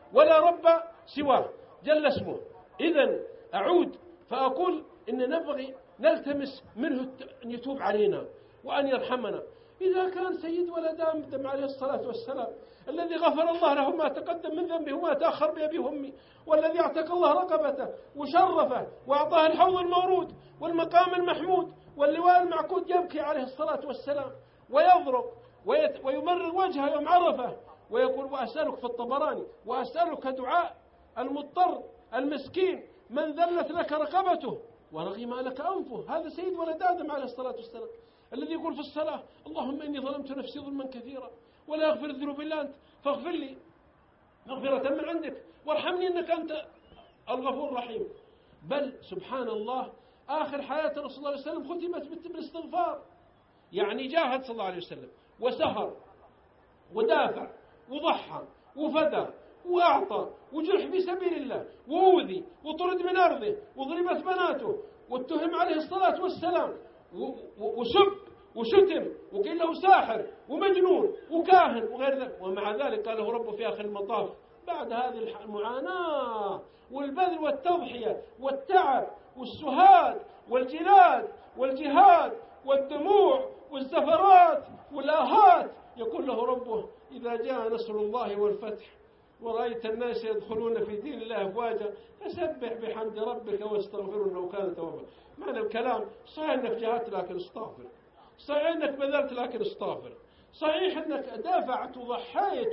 ولا رب سواه جل اسمه. إذن أعود فأقول إن نبغي نلتمس منه أن يتوب علينا وأن يرحمنا. إذا كان سيد ولد آدم عليه الصلاة والسلام الذي غفر الله له ما تقدم من ذنبه وما تأخر بأبيه وأمي، والذي اعتق الله رقبته وشرفه وأعطاه الحوض المورود والمقام المحمود واللواء المعقود، يبكي عليه الصلاة والسلام ويضرب ويمرر وجهه يوم عرفه ويقول وأسألك في الطبراني وأسألك دعاء المضطر المسكين من ذلت لك رقبته ورغم لك أنفه. هذا سيد ولد آدم عليه الصلاة والسلام الذي يقول في الصلاة اللهم إني ظلمت نفسي ظلما كثيرا ولا يغفر الذنوب إلا أنت فاغفر لي مغفرة من عندك وارحمني إنك أنت الغفور الرحيم. بل سبحان الله آخر حياة رسول الله صلى الله عليه وسلم ختمت بالاستغفار، يعني جاهد صلى الله عليه وسلم وسهر ودافع وضحى وفدى وأعطى وجرح في سبيل الله وأوذي وطرد من أرضه وضربت بناته واتهم عليه الصلاة والسلام وسب وشتم وقيل له ساحر ومجنون وكاهن وغير ذلك، ومع ذلك قال له ربه في آخر المطاف بعد هذه المعاناة والبذل والتضحية والتعب والسهاد والجلاد والجهاد والدموع والزفرات والآهات، يقول له ربه إذا جاء نصر الله والفتح ورأيت الناس يدخلون في دين الله أفواجا فسبح بحمد ربك واستغفره إنه كان توابا. معنى الكلام صحيح أنك جاهدت لكن استغفر، صحيح أنك بذلت لكن استغفر، صحيح أنك دافعت وضحيت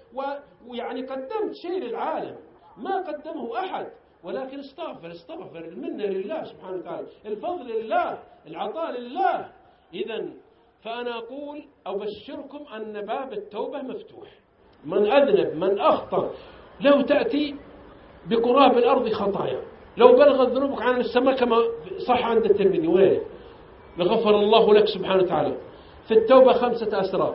ويعني قدمت شيء للعالم ما قدمه أحد، ولكن استغفر المنة لله سبحانه وتعالى، الفضل لله، العطاء لله. إذن فأنا أقول أبشركم أن باب التوبة مفتوح. من أذنب من أخطأ لو تأتي بقراب الأرض خطايا لو بلغت ذنوبك عن السماء كما صح عند الترمذي وغيره لغفر الله لك سبحانه وتعالى. في التوبة 5 أسرار.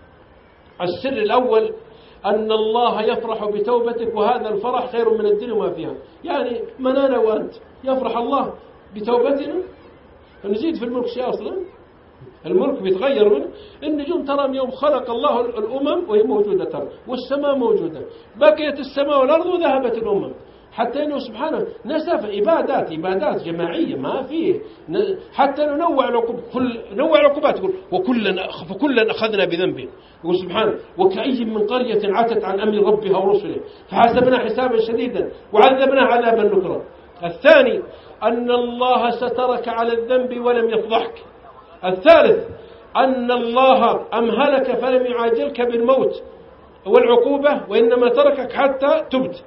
السر الأول أن الله يفرح بتوبتك، وهذا الفرح خير من الدنيا وما فيها. يعني من أنا وأنت يفرح الله بتوبتنا؟ نزيد في الملك شيء أصلا، الملك بيتغير منه. النجوم ترى يوم خلق الله الأمم وهي موجودة ترى، والسماء موجودة، بقيت السماء والأرض وذهبت الأمم، حتى أنه سبحانه نسف عبادات جماعية ما فيه، حتى ننوع العقوبات يقول فكلا أخذنا بذنبه، يقول سبحانه وكأي من قرية عتت عن أمر ربها ورسله فحسبنا حسابا شديدا وعذبنا عذابا نكرا. الثاني أن الله سترك على الذنب ولم يفضحك. الثالث أن الله أمهلك فلم يعاجلك بالموت والعقوبة وإنما تركك حتى تبت.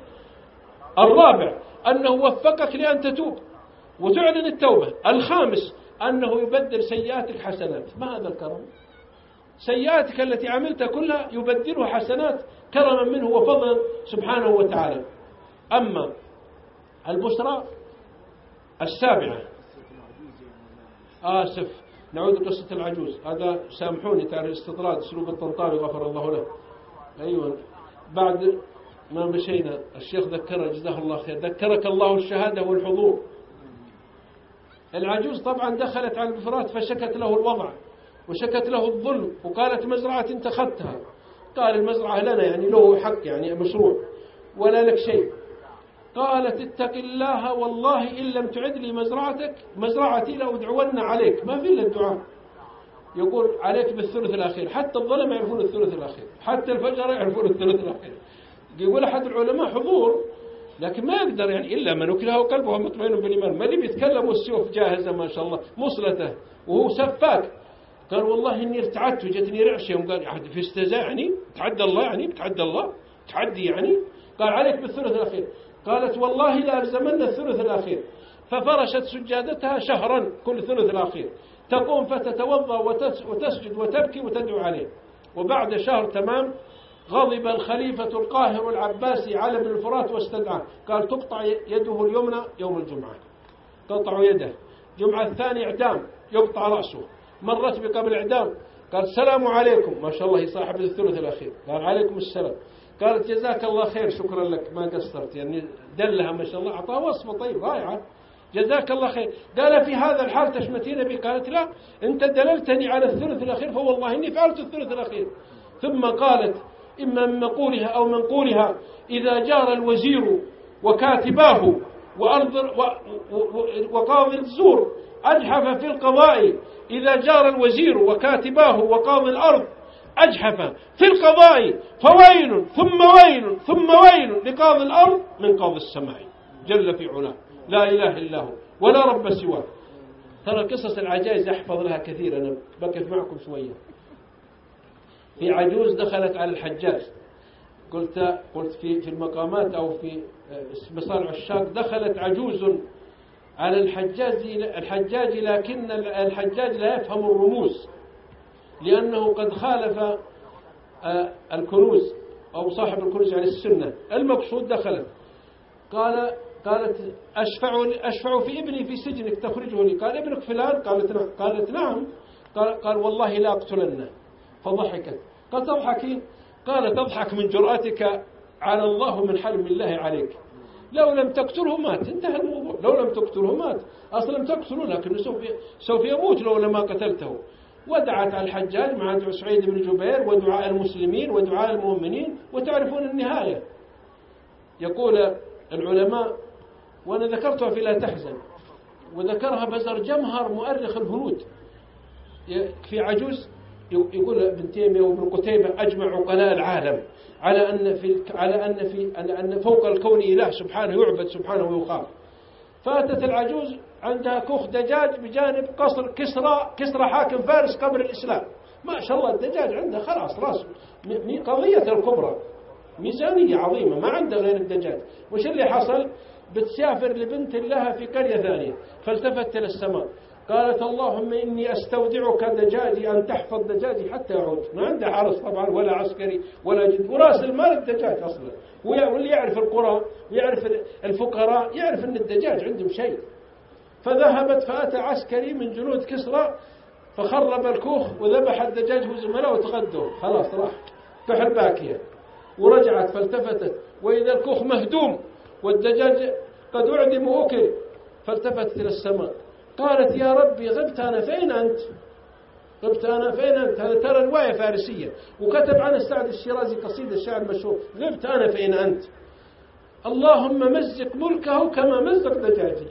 الرابع أنه وفقك لأن تتوب وتعلن التوبة. الخامس أنه يبدل سيئاتك حسنات. ما هذا الكرم؟ سيئاتك التي عملتها كلها يبدلها حسنات كرما منه وفضلا سبحانه وتعالى. أما البشرى السابعة، آسف نعود لقصة العجوز، هذا سامحوني تعالى الاستطراد اسلوب الطنطاوي غفر الله له. أيوة بعد ما مشينا الشيخ ذكر جزاه الله خير، ذكرك الله الشهادة والحضور. العجوز طبعا دخلت على البفرات فشكت له الوضع وشكت له الظلم وقالت مزرعة انت أخذتها. قال المزرعة لنا يعني له حق يعني مشروع ولا لك شيء. قالت اتق الله والله إن لم تعد لي مزرعتي لأدعون عليك. ما في إلا الدعاء. يقول عليك بالثلث الأخير. حتى الظلم يعرفون الثلث الأخير، حتى الفجر يعرفون الثلث الأخير. يقول أحد العلماء حضور لكن ما يقدر يعني إلا من وكله قلبه مطمئن بالإيمان. ما اللي بيتكلم والسيوف جاهزة ما شاء الله مصلته وهو سفاك. قال والله إني ارتعدت وجتني رعشة يوم قال في استهزاء يعني تعدى الله يعني بتعدى الله تعدي يعني. قال عليك بالثلث الأخير. قالت والله لا ألزمن الثلث الأخير. ففرشت سجادتها شهرا كل ثلث الأخير تقوم فتتوضأ وتسجد وتبكي وتدعو عليه. وبعد شهر تمام غضب الخليفة القاهر العباسي على ابن الفرات واستدعاه. قال تقطع يده اليمنى يوم الجمعة، قطعوا يده. جمعة الثاني إعدام يقطع رأسه. مرت بقبل إعدام قال السلام عليكم، ما شاء الله يصاحب الثلث الأخير. قال عليكم السلام. قالت جزاك الله خير شكرا لك ما قصرت يعني دلها ما شاء الله أعطاه وصفة طيب رائعة جزاك الله خير. قال في هذا الحال تشمتين بي؟ قالت لا أنت دللتني على الثلث الأخير فوالله إني فعلت الثلث الأخير. ثم قالت إما من مقولها أو منقولها: إذا جار الوزير وكاتباه وقاضي الزور أجحف في القضاء. إذا جار الوزير وكاتباه وقاضي الأرض أجحف في القضاء، فويل ثم ويل ثم ويل لقاضي الأرض من قاضي السماء جل في علاه، لا إله إلا هو ولا رب سواه. ترى قصص العجائز أحفظ لها كثير، أنا بقف معكم شوية. في عجوز دخلت على الحجاج، قلت في المقامات أو في مصارع الشاق، دخلت عجوز على الحجاج، لكن الحجاج لا يفهم الرموز لأنه قد خالف الكنوز أو صاحب الكنوز على السنة. المقصود دخلت قالت: أشفع في ابني في سجنك تخرجه لي. قال: ابنك فلان؟ قالت: نعم. قال: والله لا أقتلنه. فضحكت. قال: تضحكين؟ قال: تضحك من جرأتك على الله ومن حلم الله عليك. لو لم تقتله مات، انتهى الموضوع. لو لم تقتله مات، أصلا لم تقتله لكنه سوف يموت لو لما قتلته. ودعت على الحجاج مع دعاء سعيد بن جبير ودعاء المسلمين ودعاء المؤمنين، وتعرفون النهاية. يقول العلماء، وأنا ذكرتها في لا تحزن، وذكرها بزر جمهر مؤرخ الهنود في عجوز، يقول ابن تيمية وابن قتيبة أجمع عقلاء العالم على أن فوق الكون إله سبحانه يعبد سبحانه ويخاف. فاتت العجوز عندها كوخ دجاج بجانب قصر كسرى حاكم فارس قبل الإسلام. ما شاء الله الدجاج عنده خلاص راسه قضية الكبرى، ميزانية عظيمة، ما عنده غير الدجاج. وش اللي حصل؟ بتسافر لبنت لها في قرية ثانية، فالتفت إلى السماء قالت: اللهم إني أستودعك دجاجي أن تحفظ دجاجي حتى يعود. ما عنده حرس طبعا ولا عسكري ولا جند، وراس المال الدجاج أصلا. واللي يعرف القرى ويعرف الفقراء يعرف أن الدجاج عندهم شيء. فذهبت فأتى عسكري من جنود كسرى فخرب الكوخ وذبح الدجاج وزملائه وتغدوا. خلاص راح كحل باكية. ورجعت فالتفتت وإذا الكوخ مهدوم والدجاج قد أعدم وأكل. فالتفتت إلى السماء قالت: يا ربي غبت أنا فين أنت؟ غبت أنا فين أنت؟ هذا ترى رواية فارسية، وكتب عنها السعد الشيرازي قصيدة الشعر المشهور: غبت أنا فين أنت؟ اللهم مزق ملكه كما مزق دجاجي.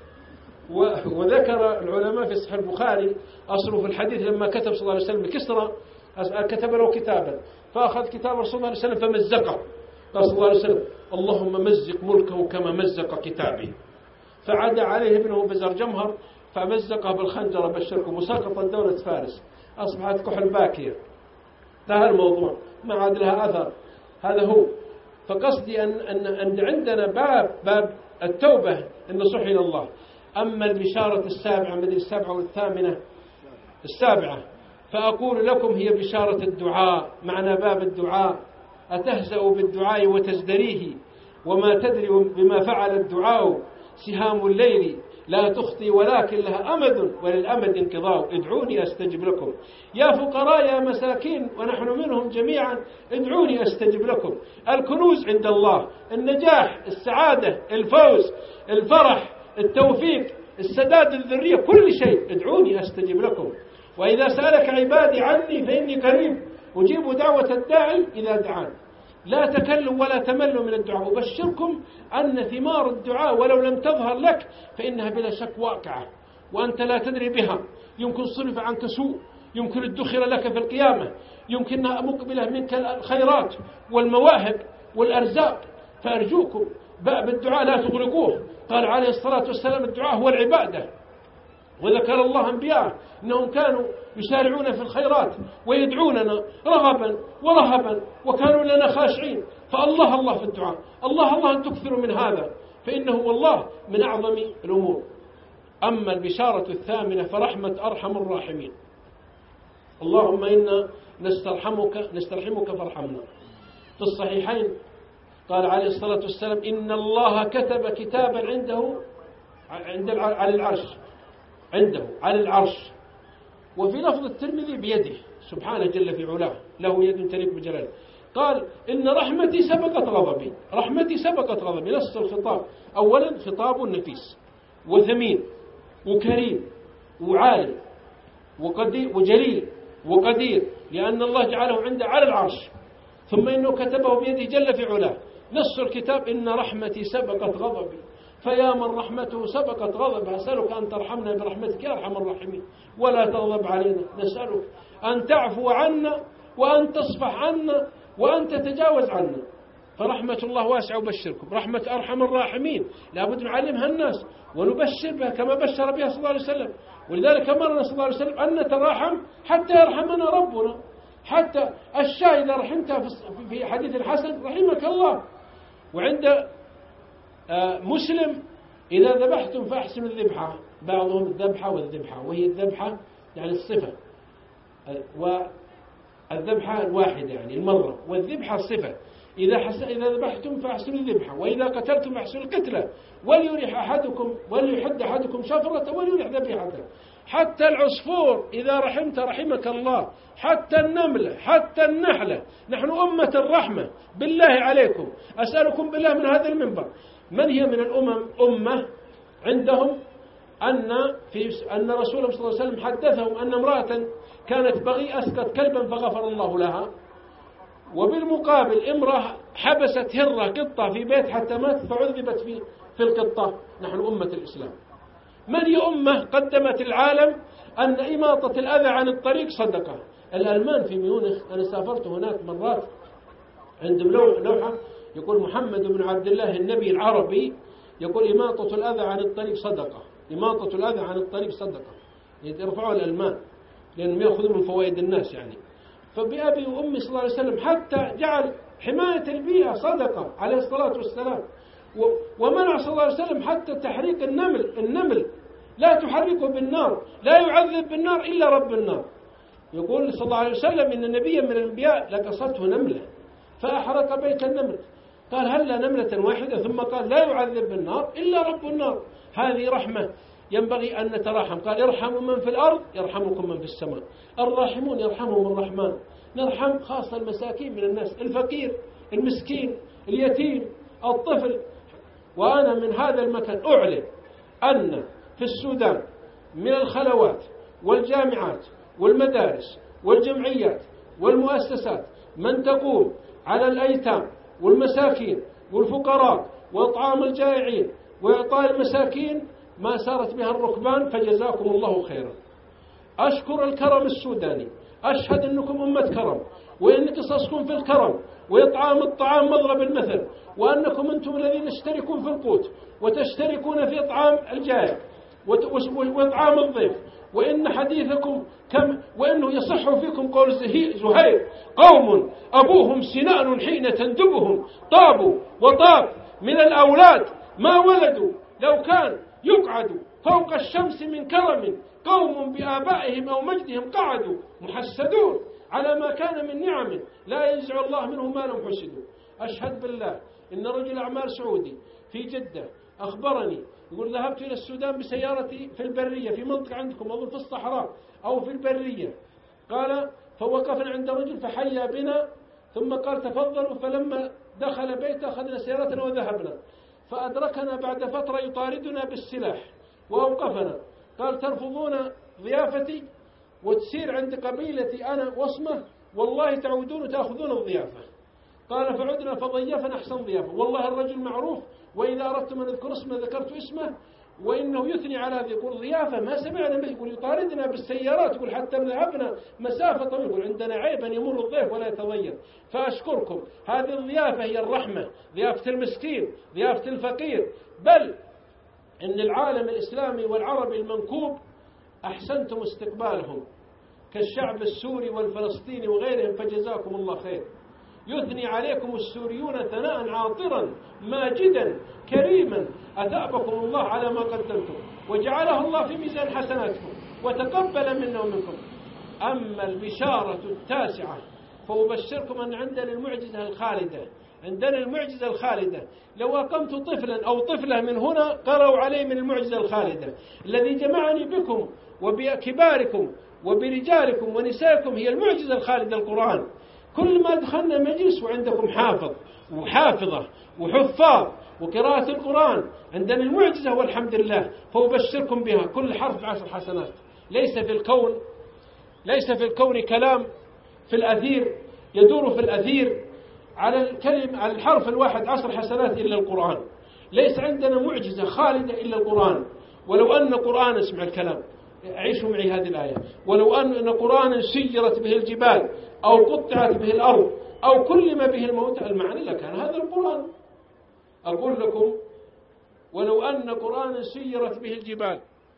وذكر العلماء في صحيح البخاري أصله في الحديث لما كتب صلى الله عليه وسلم كسرى كتب له كتابا، فأخذ كتاب رسول الله صلى الله عليه وسلم فمزقه. قال صلى الله عليه وسلم: اللهم مزق ملكه كما مزق كتابي. فعاد عليه ابنه بزر جمهر فمزقه بالخنجر بالشركم وسقطت دولة فارس، أصبحت كحل باكية. انتهى الموضوع، ما عاد لها أثر. هذا هو. فقصدي أن عندنا باب التوبة النصوح إلى الله. أما البشارة السابعة من السابعة والثامنة السابعة فأقول لكم هي بشارة الدعاء. معنى باب الدعاء: أتهزأ بالدعاء وتزدريه وما تدري بما فعل الدعاء، سهام الليل لا تخطي ولكن لها أمد وللأمد انقضاء، ادعوني أستجب لكم. يا فقراء يا مساكين ونحن منهم جميعا ادعوني أستجب لكم. الكنوز عند الله، النجاح، السعادة، الفوز، الفرح، التوفيق، السداد، الذرية، كل شيء ادعوني أستجب لكم. وإذا سألك عبادي عني فإني قريب أجيب دعوة الداعي إذا دعان. لا تكلوا ولا تملوا من الدعاء. أبشركم أن ثمار الدعاء ولو لم تظهر لك فإنها بلا شك واقعة وأنت لا تدري بها. يمكن صرف عنك سوء، يمكن ادخر لك في القيامة، يمكنها مقبلة منك الخيرات والمواهب والأرزاق. فأرجوكم باب الدعاء لا تغلقوه. قال عليه الصلاة والسلام: الدعاء هو العبادة. وذكر الله أنبياء أنهم كانوا يسارعون في الخيرات ويدعوننا رغبا ورهبا وكانوا لنا خاشعين. فالله الله في الدعاء، الله أن تكثروا من هذا فإنه والله من أعظم الأمور. أما البشارة الثامنة فرحمة أرحم الراحمين. اللهم إنا نسترحمك فارحمنا. في الصحيحين قال عليه الصلاة والسلام: إن الله كتب كتابا عنده على العرش. وفي لفظ الترمذي بيده سبحانه جل في علاه، له يد تليق بجلاله. قال: إن رحمتي سبقت غضبي. رحمتي سبقت غضبي. نص الخطاب. أولا خطاب نفيس وثمين وكريم وعالي وجليل وقدير، لأن الله جعله عنده على العرش. ثم إنه كتبه بيده جل في علاه. نص الكتاب: إن رحمتي سبقت غضبي، فيا من رحمته سبقت غضبه أسألك أن ترحمنا برحمتك يا أرحم الراحمين، ولا تغضب علينا. نسألك أن تعفو عنا وأن تصفح عنا وأن تتجاوز عنا. فرحمة الله واسعة وبشركم، رحمة أرحم الراحمين لابد نعلمها الناس ونبشر بها كما بشر بها صلى الله عليه وسلم. ولذلك أمرنا صلى الله عليه وسلم أن نتراحم حتى يرحمنا ربنا. حتى الشاة إذا رحمتها في حديث الحسن رحمك الله. وعند مسلم: إذا ذبحتم فأحسنوا الذبحة. بعضهم الذبحة والذبحة، وهي الذبحة يعني الصفة، والذبحة الواحدة يعني المرة، والذبحة الصفة. إذا ذبحتم فأحسنوا الذبحة، وإذا قتلتم فأحسنوا القتلة، وليحد أحدكم شفرة وليرح ذبيحته. حتى العصفور إذا رحمت رحمك الله، حتى النملة، حتى النحلة. نحن أمة الرحمة. بالله عليكم أسألكم بالله من هذا المنبر، من هي من الأمم أمة عندهم أن رسول الله صلى الله عليه وسلم حدثهم أن امرأة كانت بغي أسقط كلبا فغفر الله لها، وبالمقابل امرأة حبست هرة قطة في بيت حتى مات فعذبت في القطة؟ نحن أمة الإسلام. من هي أمة قدمت العالم أن إماطة الأذى عن الطريق صدقة؟ الألمان في ميونخ، أنا سافرت هناك مرات، عندهم لوحة يقول محمد بن عبد الله النبي العربي يقول: إماطة الأذى عن الطريق صدقة. إماطة الأذى عن الطريق صدقة، يرفعوا الألمان لأنهم يأخذوا من فوائد الناس يعني. فبأبي وأمي صلى الله عليه وسلم حتى جعل حماية البيئة صدقة عليه الصلاة والسلام. ومنع صلى الله عليه وسلم حتى تحريق النمل لا تحركه بالنار، لا يعذب بالنار إلا رب النار. يقول صلى الله عليه وسلم إن نبيا من الأنبياء لقصته نملة فأحرق بيت النمل، قال: هل نملة واحدة؟ ثم قال: لا يعذب بالنار إلا رب النار. هذه رحمة ينبغي أن نتراحم. قال: ارحموا من في الأرض يرحمكم من في السماء. الراحمون يرحمهم الرحمن. نرحم خاصة المساكين من الناس، الفقير، المسكين، اليتيم، الطفل. وأنا من هذا المكان أعلن أن في السودان من الخلوات والجامعات والمدارس والجمعيات والمؤسسات من تقوم على الأيتام والمساكين والفقراء وإطعام الجائعين وإعطاء المساكين ما سارت بها الركبان، فجزاكم الله خيرا. أشكر الكرم السوداني، أشهد أنكم أمة كرم، وإن قصصكم في الكرم وإطعام الطعام مضرب المثل، وأنكم أنتم الذين تشتركون في القوت وتشتركون في إطعام الجائع وإطعام الضيف، وإن حديثكم وإنه يصح فيكم قول زهير: قوم أبوهم سنان حين تندبهم طابوا وطاب من الأولاد ما ولدوا لو كان يقعدوا فوق الشمس من كرم، قوم بآبائهم أو مجدهم قعدوا محسدون على ما كان من نعم لا ينزع الله منه ما لم حسدوا. أشهد بالله إن رجل أعمال سعودي في جدة أخبرني يقول: ذهبت إلى السودان بسيارتي في البرية في منطقة عندكم أظن في الصحراء أو في البرية، قال: فوقفنا عند رجل فحيا بنا ثم قال: تفضلوا. فلما دخل بيته أخذنا سيارتنا وذهبنا، فأدركنا بعد فترة يطاردنا بالسلاح وأوقفنا، قال: ترفضون ضيافتي وتسير عند قبيلتي أنا وصمة، والله تعودون وتأخذون الضيافة. قال: فعدنا فضيفنا أحسن ضيافة، والله الرجل معروف، وإذا أردتم أن أذكر اسمه ذكرت اسمه، وإنه يثني على هذا. يقول: ضيافة ما سمعنا به. يقول: يطاردنا بالسيارات، يقول: حتى ذهبنا مسافة طويلة. يقول: عندنا عيب أن يمر الضيف ولا يتضيف. فأشكركم، هذه الضيافة هي الرحمة، ضيافة المسكين، ضيافة الفقير. بل إن العالم الإسلامي والعربي المنكوب أحسنتم استقبالهم كالشعب السوري والفلسطيني وغيرهم، فجزاكم الله خير. يثني عليكم السوريون ثناء عاطرا ماجدا كريما، أثابكم الله على ما قدمتم وجعله الله في ميزان حسناتكم وتقبل منا ومنكم. أما البشارة التاسعة فأبشركم أن عندنا المعجزة الخالدة. عندنا المعجزة الخالدة، لو أقمت طفلا أو طفلة من هنا قرأوا عليه من المعجزة الخالدة. الذي جمعني بكم وبكباركم وبرجالكم ونسائكم هي المعجزة الخالدة القرآن. كل ما دخلنا مجلس وعندكم حافظ وحافظة وحفاظ وقراءة القرآن، عندنا المعجزة والحمد لله، فأبشركم بها. كل حرف 10 حسنات. ليس في الكون كلام في الأثير يدور في الأثير على الحرف الواحد 10 حسنات إلا القرآن. ليس عندنا معجزة خالدة إلا القرآن. ولو أن قرآن، اسمع الكلام، عيشوا معي هذه الآية، ولو أن قرآن سيرت به الجبال أو قطعت به الأرض أو كلم به الموتى، المعنى لكان هذا القرآن. أقول لكم ولو أن قرآن سيرت به الجبال،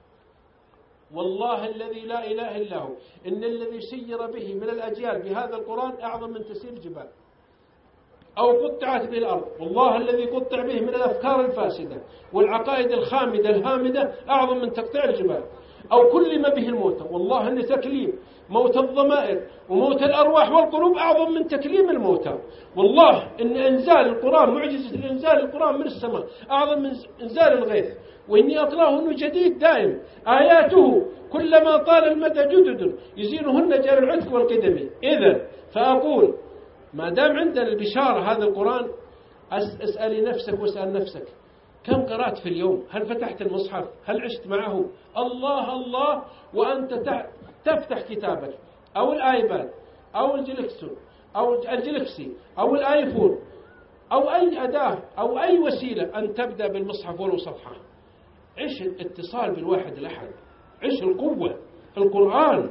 والله الذي لا إله إلا هو إن الذي سير به من الأجيال بهذا القرآن أعظم من تسير الجبال، أو قطعت به الأرض، والله الذي قطع به من الأفكار الفاسدة والعقائد الخامدة الهامدة أعظم من تقطيع الجبال، أو كلم به الموتى، والله أن تكليم موت الضمائر وموت الأرواح والقلوب أعظم من تكليم الموتى، والله إن إنزال القرآن، معجزة إنزال القرآن من السماء أعظم من إنزال الغيث، وإني أتراه أنه جديد دائم، آياته كلما طال المدى جدد يزينهن جار العتق والقدم. إذن فأقول ما دام عندنا البشارة هذا القرآن، اسألي نفسك واسأل نفسك كم قرأت في اليوم؟ هل فتحت المصحف؟ هل عشت معه؟ الله الله، وأنت تفتح كتابك أو الآيباد أو الجلكسون أو الجلكسي أو الآيفون أو أي أداة أو أي وسيلة أن تبدأ بالمصحف ولو صفحة. عيش الاتصال بالواحد الأحد، عيش القوة. القرآن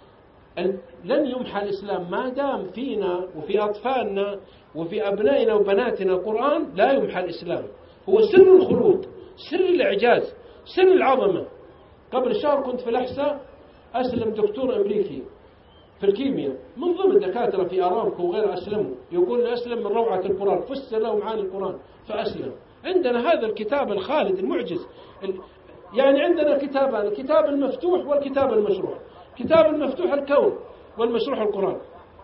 لن يمحى الإسلام ما دام فينا وفي أطفالنا وفي أبنائنا وبناتنا القرآن، لا يمحى الإسلام. هو سر الخلود، سر الإعجاز، سر العظمة. قبل شهر كنت في الأحساء أسلم دكتور أمريكي في الكيمياء من ضمن دكاترة في أرامكو وغيره، أسلموا، يقول أسلم من روعة القرآن، فسر له معاني القرآن فأسلم. عندنا هذا الكتاب الخالد المعجز. يعني عندنا كتابان، الكتاب المفتوح والكتاب المشروح. كتاب المفتوح الكون والمشروح القرآن.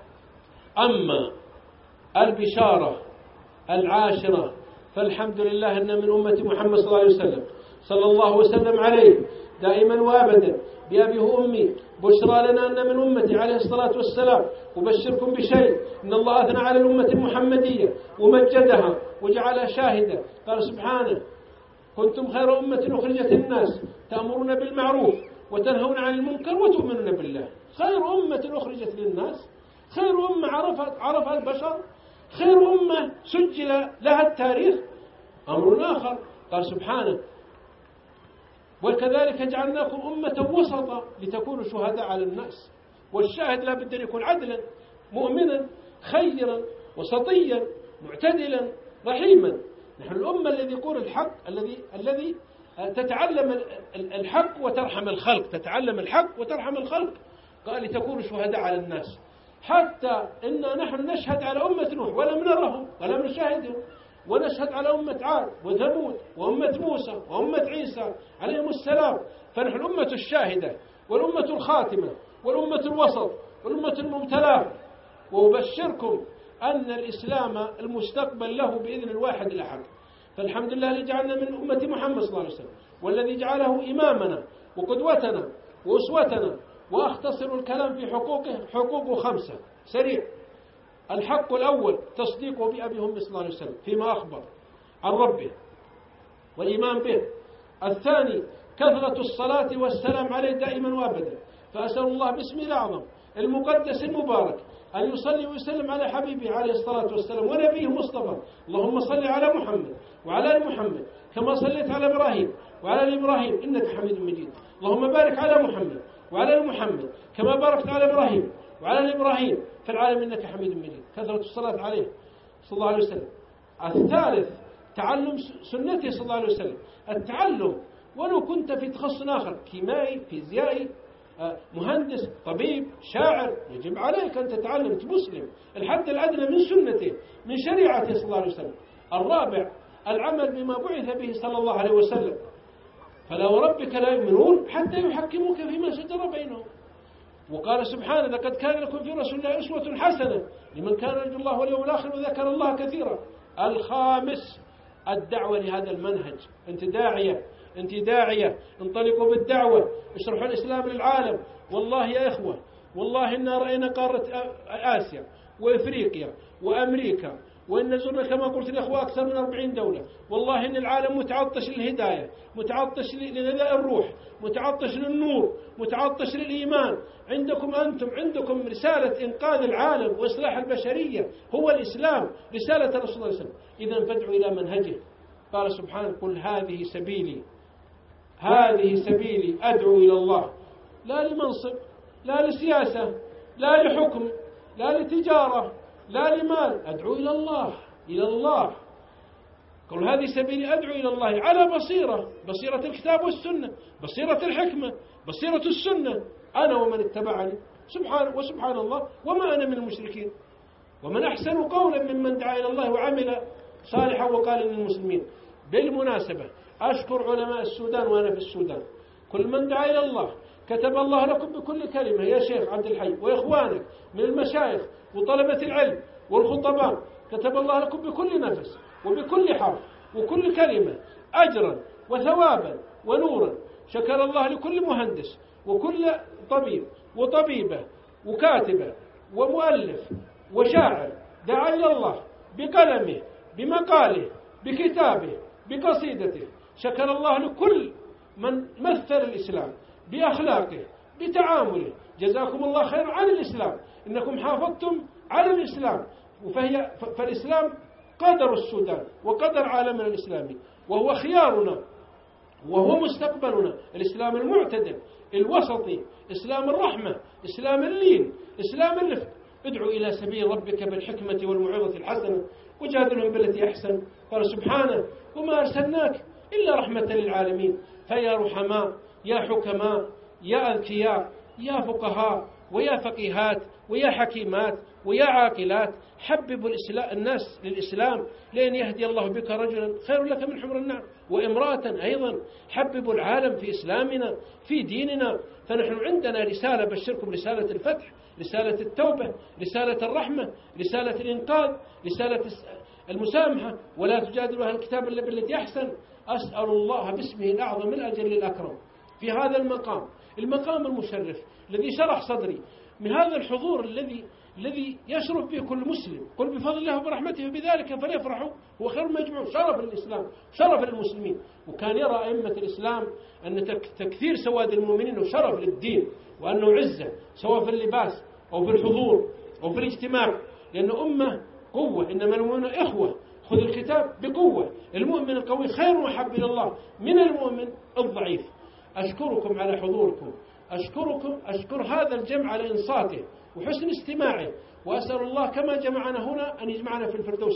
أما البشارة العاشرة فالحمد لله أن من أمة محمد صلى الله عليه وسلم صلى الله وسلم عليه دائما وابدا بأبي وأمي، بشرى لنا أن من أمتي عليه الصلاة والسلام. أبشركم بشيء، إن الله أثنى على الأمة المحمدية ومجدها وجعلها شاهدة. قال سبحانه: كنتم خير أمة أخرجت للناس تأمرون بالمعروف وتنهون عن المنكر وتؤمنون بالله. خير أمة أخرجت للناس، خير أمة عرفها البشر، خير أمة سجل لها التاريخ. أمر آخر قال سبحانه: وكذلك جعلناكم أمة وسطا لتكونوا شهداء على الناس. والشاهد لا بد أن يكون عدلا، مؤمنا، خيرا، وسطيا، معتدلا، رحيما. نحن الأمة الذي يقول الحق، الذي تتعلم الحق وترحم الخلق، تتعلم الحق وترحم الخلق. قال: لتكونوا شهداء على الناس. حتى إن نحن نشهد على أمة نوح ولم نرهم ولم نشاهدهم، ونشهد على أمة عاد وثمود وأمة موسى وأمة عيسى عليهم السلام. فنحن الأمة الشاهدة والأمة الخاتمة والأمة الوسط والأمة المبتلى. وأبشركم أن الإسلام المستقبل له بإذن الواحد الأحد. فالحمد لله الذي جعلنا من أمة محمد صلى الله عليه وسلم، والذي جعله إمامنا وقدوتنا وأسوتنا. وأختصر الكلام في حقوقه. حقوقه 5 سريع. الحق الأول تصديقه بأبي وأمي صلى الله عليه وسلم فيما أخبر عن ربه والإيمان به. الثاني كثرة الصلاة والسلام عليه دائما وابدا. فأسأل الله باسمه الأعظم المقدس المبارك أن يصلي ويسلم على حبيبه عليه الصلاة والسلام ونبيه مصطفى. اللهم صل على محمد وعلى آل محمد كما صليت على إبراهيم وعلى آل إبراهيم إنك حميد مجيد. اللهم بارك على محمد وعلى آل محمد كما باركت على إبراهيم وعلى آل إبراهيم في العالم إنك حميد مجيد. كثرة الصلاة عليه صلى الله عليه وسلم. الثالث تعلم سنته صلى الله عليه وسلم. التعلم ولو كنت في تخصص آخر، كيميائي، فيزيائي، مهندس، طبيب، شاعر، يجب عليك أن تتعلم مسلم. الحد الأدنى من سنته من شريعته صلى الله عليه وسلم. الرابع العمل بما بعث به صلى الله عليه وسلم. فلا وربك لا يؤمنون حتى يحكموك فيما شجر بينهم. وقال سبحانه: لقد كان لكم في رسول الله أسوة حسنة لمن كان يرجو الله واليوم الآخر وذكر الله كثيرا. الخامس الدعوة لهذا المنهج. أنت داعية، انطلقوا بالدعوة، اشرحوا الإسلام للعالم. والله يا إخوة، والله إنا رأينا قارة آسيا وإفريقيا وأمريكا وإن زرنا كما قلت الأخوة أكثر من 40 دولة. والله إن العالم متعطش للهداية، متعطش لغذاء الروح، متعطش للنور، متعطش للإيمان. عندكم أنتم، عندكم رسالة إنقاذ العالم وإصلاح البشرية، هو الإسلام، رسالة الرسول صلى الله عليه وسلم. إذن فادعوا إلى منهجه. قال سبحانه: قل هذه سبيلي أدعو إلى الله، لا لمنصب، لا لسياسة، لا لحكم، لا لتجارة، لا لمال، أدعو إلى الله. قل هذه سبيلي أدعو إلى الله على بصيرة الكتاب والسنة، بصيرة الحكمة، بصيرة السنة، أنا ومن اتبعني. وسبحان الله وما أنا من المشركين. ومن أحسن قولا ممن دعا إلى الله وعمل صالحا وقال للمسلمين. بالمناسبة أشكر علماء السودان وأنا في السودان، كل من دعا إلى الله كتب الله لكم بكل كلمة يا شيخ عبد الحي وإخوانك من المشايخ وطلبة العلم والخطباء، كتب الله لكم بكل نفس وبكل حرف وكل كلمة أجرا وثوابا ونورا. شكر الله لكل مهندس وكل طبيب وطبيبة وكاتبة ومؤلف وشاعر دعا إلى الله بقلمه، بمقاله، بكتابه، بقصيدته. شكر الله لكل من مثل الإسلام بأخلاقه، بتعامله. جزاكم الله خير عن الإسلام، إنكم حافظتم على الإسلام. فالإسلام قدر السودان وقدر عالمنا الإسلامي، وهو خيارنا وهو مستقبلنا. الإسلام المعتدل الوسطي، إسلام الرحمة، إسلام اللين، إسلام الرفق. ادعو إلى سبيل ربك بالحكمة والموعظة الحسنة وجادلهم بالتي أحسن. قال سبحانه: وما أرسلناك إلا رحمة للعالمين. فيا رحماء، يا حكماء، يا أذكياء، يا فقهاء، ويا فقيهات، ويا حكيمات، ويا عاقلات، حببوا الناس للإسلام، لأن يهدي الله بك رجلا خير لك من حمر النعم، وامرأة أيضا. حببوا العالم في إسلامنا، في ديننا. فنحن عندنا رسالة، بشركم رسالة الفتح، رسالة التوبة، رسالة الرحمة، رسالة الإنقاذ، رسالة المسامحة. ولا تجادلوا أهل الكتاب إلا بالتي أحسن. أسأل الله باسمه الأعظم الأجل الأكرم في هذا المقام المشرف الذي شرح صدري، من هذا الحضور الذي يشرف به كل مسلم. قل بفضل الله وبرحمته بذلك فليفرحوا هو خير مجموع. شرف للإسلام، شرف للمسلمين. وكان يرى أئمة الإسلام أن تكثير سواد المؤمنين وشرف للدين، وأنه عزة سواء في اللباس أو في الحضور أو في الاجتماع، لأن أمة قوة، إنما المؤمنون إخوة. خذ الكتاب بقوة. المؤمن القوي خير وحب إلى الله من المؤمن الضعيف. أشكركم على حضوركم، أشكر هذا الجمع على إنصاته وحسن استماعه، وأسأل الله كما جمعنا هنا أن يجمعنا في الفردوس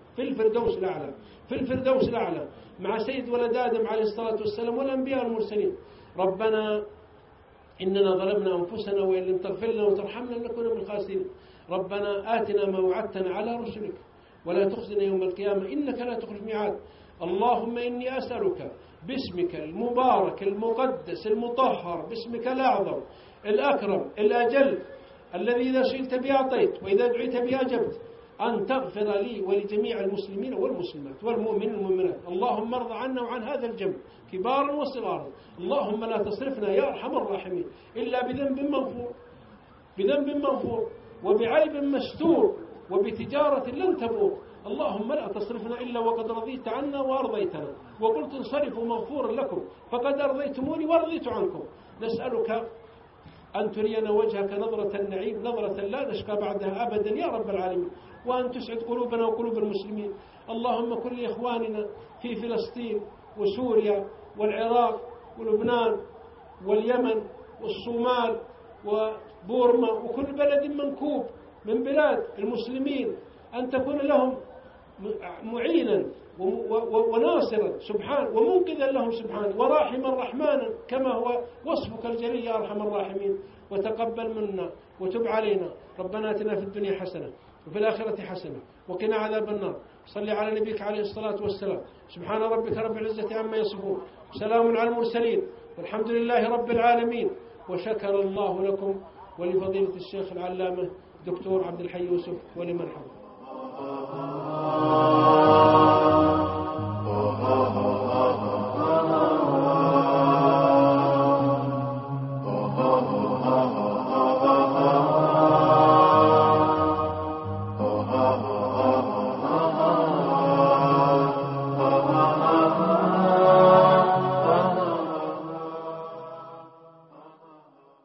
الأعلى مع سيد ولد آدم عليه الصلاة والسلام والأنبياء والمرسلين. ربنا إننا ظلمنا أنفسنا وإن لم تغفر لنا وترحمنا لنكون من الخاسرين. ربنا آتنا ما وعدتنا على رسلك ولا تخزنا يوم القيامة إنك لا تخلف الميعاد. اللهم إني أسألك باسمك المبارك المقدس المطهر، باسمك الأعظم الأكرم الأجل، الذي إذا سئلت به أعطيت وإذا دعيت به أجبت، أن تغفر لي ولجميع المسلمين والمسلمات والمؤمنين والمؤمنات. اللهم ارض عنا وعن هذا الجمع كبارا وصغارا. اللهم لا تصرفنا يا أرحم الراحمين إلا بذنب مغفور وبعيب مستور وبتجارة لن تبور. اللهم لا تصرفنا إلا وقد رضيت عنا وأرضيتنا، وقلت انصرفوا مغفورا لكم فقد أرضيتموني ورضيت عنكم. نسألك أن ترينا وجهك نظرة النعيم، نظرة لا نشقى بعدها أبدا يا رب العالمين، وأن تسعد قلوبنا وقلوب المسلمين. اللهم كن لإخواننا في فلسطين وسوريا والعراق ولبنان واليمن والصومال وبورما وكل بلد منكوب من بلاد المسلمين، أن تكون لهم معينا وناصرا سبحانه ومنقذا لهم سبحانه وراحما رحمانا كما هو وصفك الجليل يا أرحم الراحمين. وتقبل منا وتب علينا. ربنا آتنا في الدنيا حسنة وفي الآخرة حسنة وقنا عذاب النار. صل على نبيك عليه الصلاة والسلام. سبحان ربك رب العزة عما يصفون، سلام على المرسلين، والحمد لله رب العالمين. وشكر الله لكم ولفضيلة الشيخ العلامة دكتور عبد الحي يوسف ولمن حضر.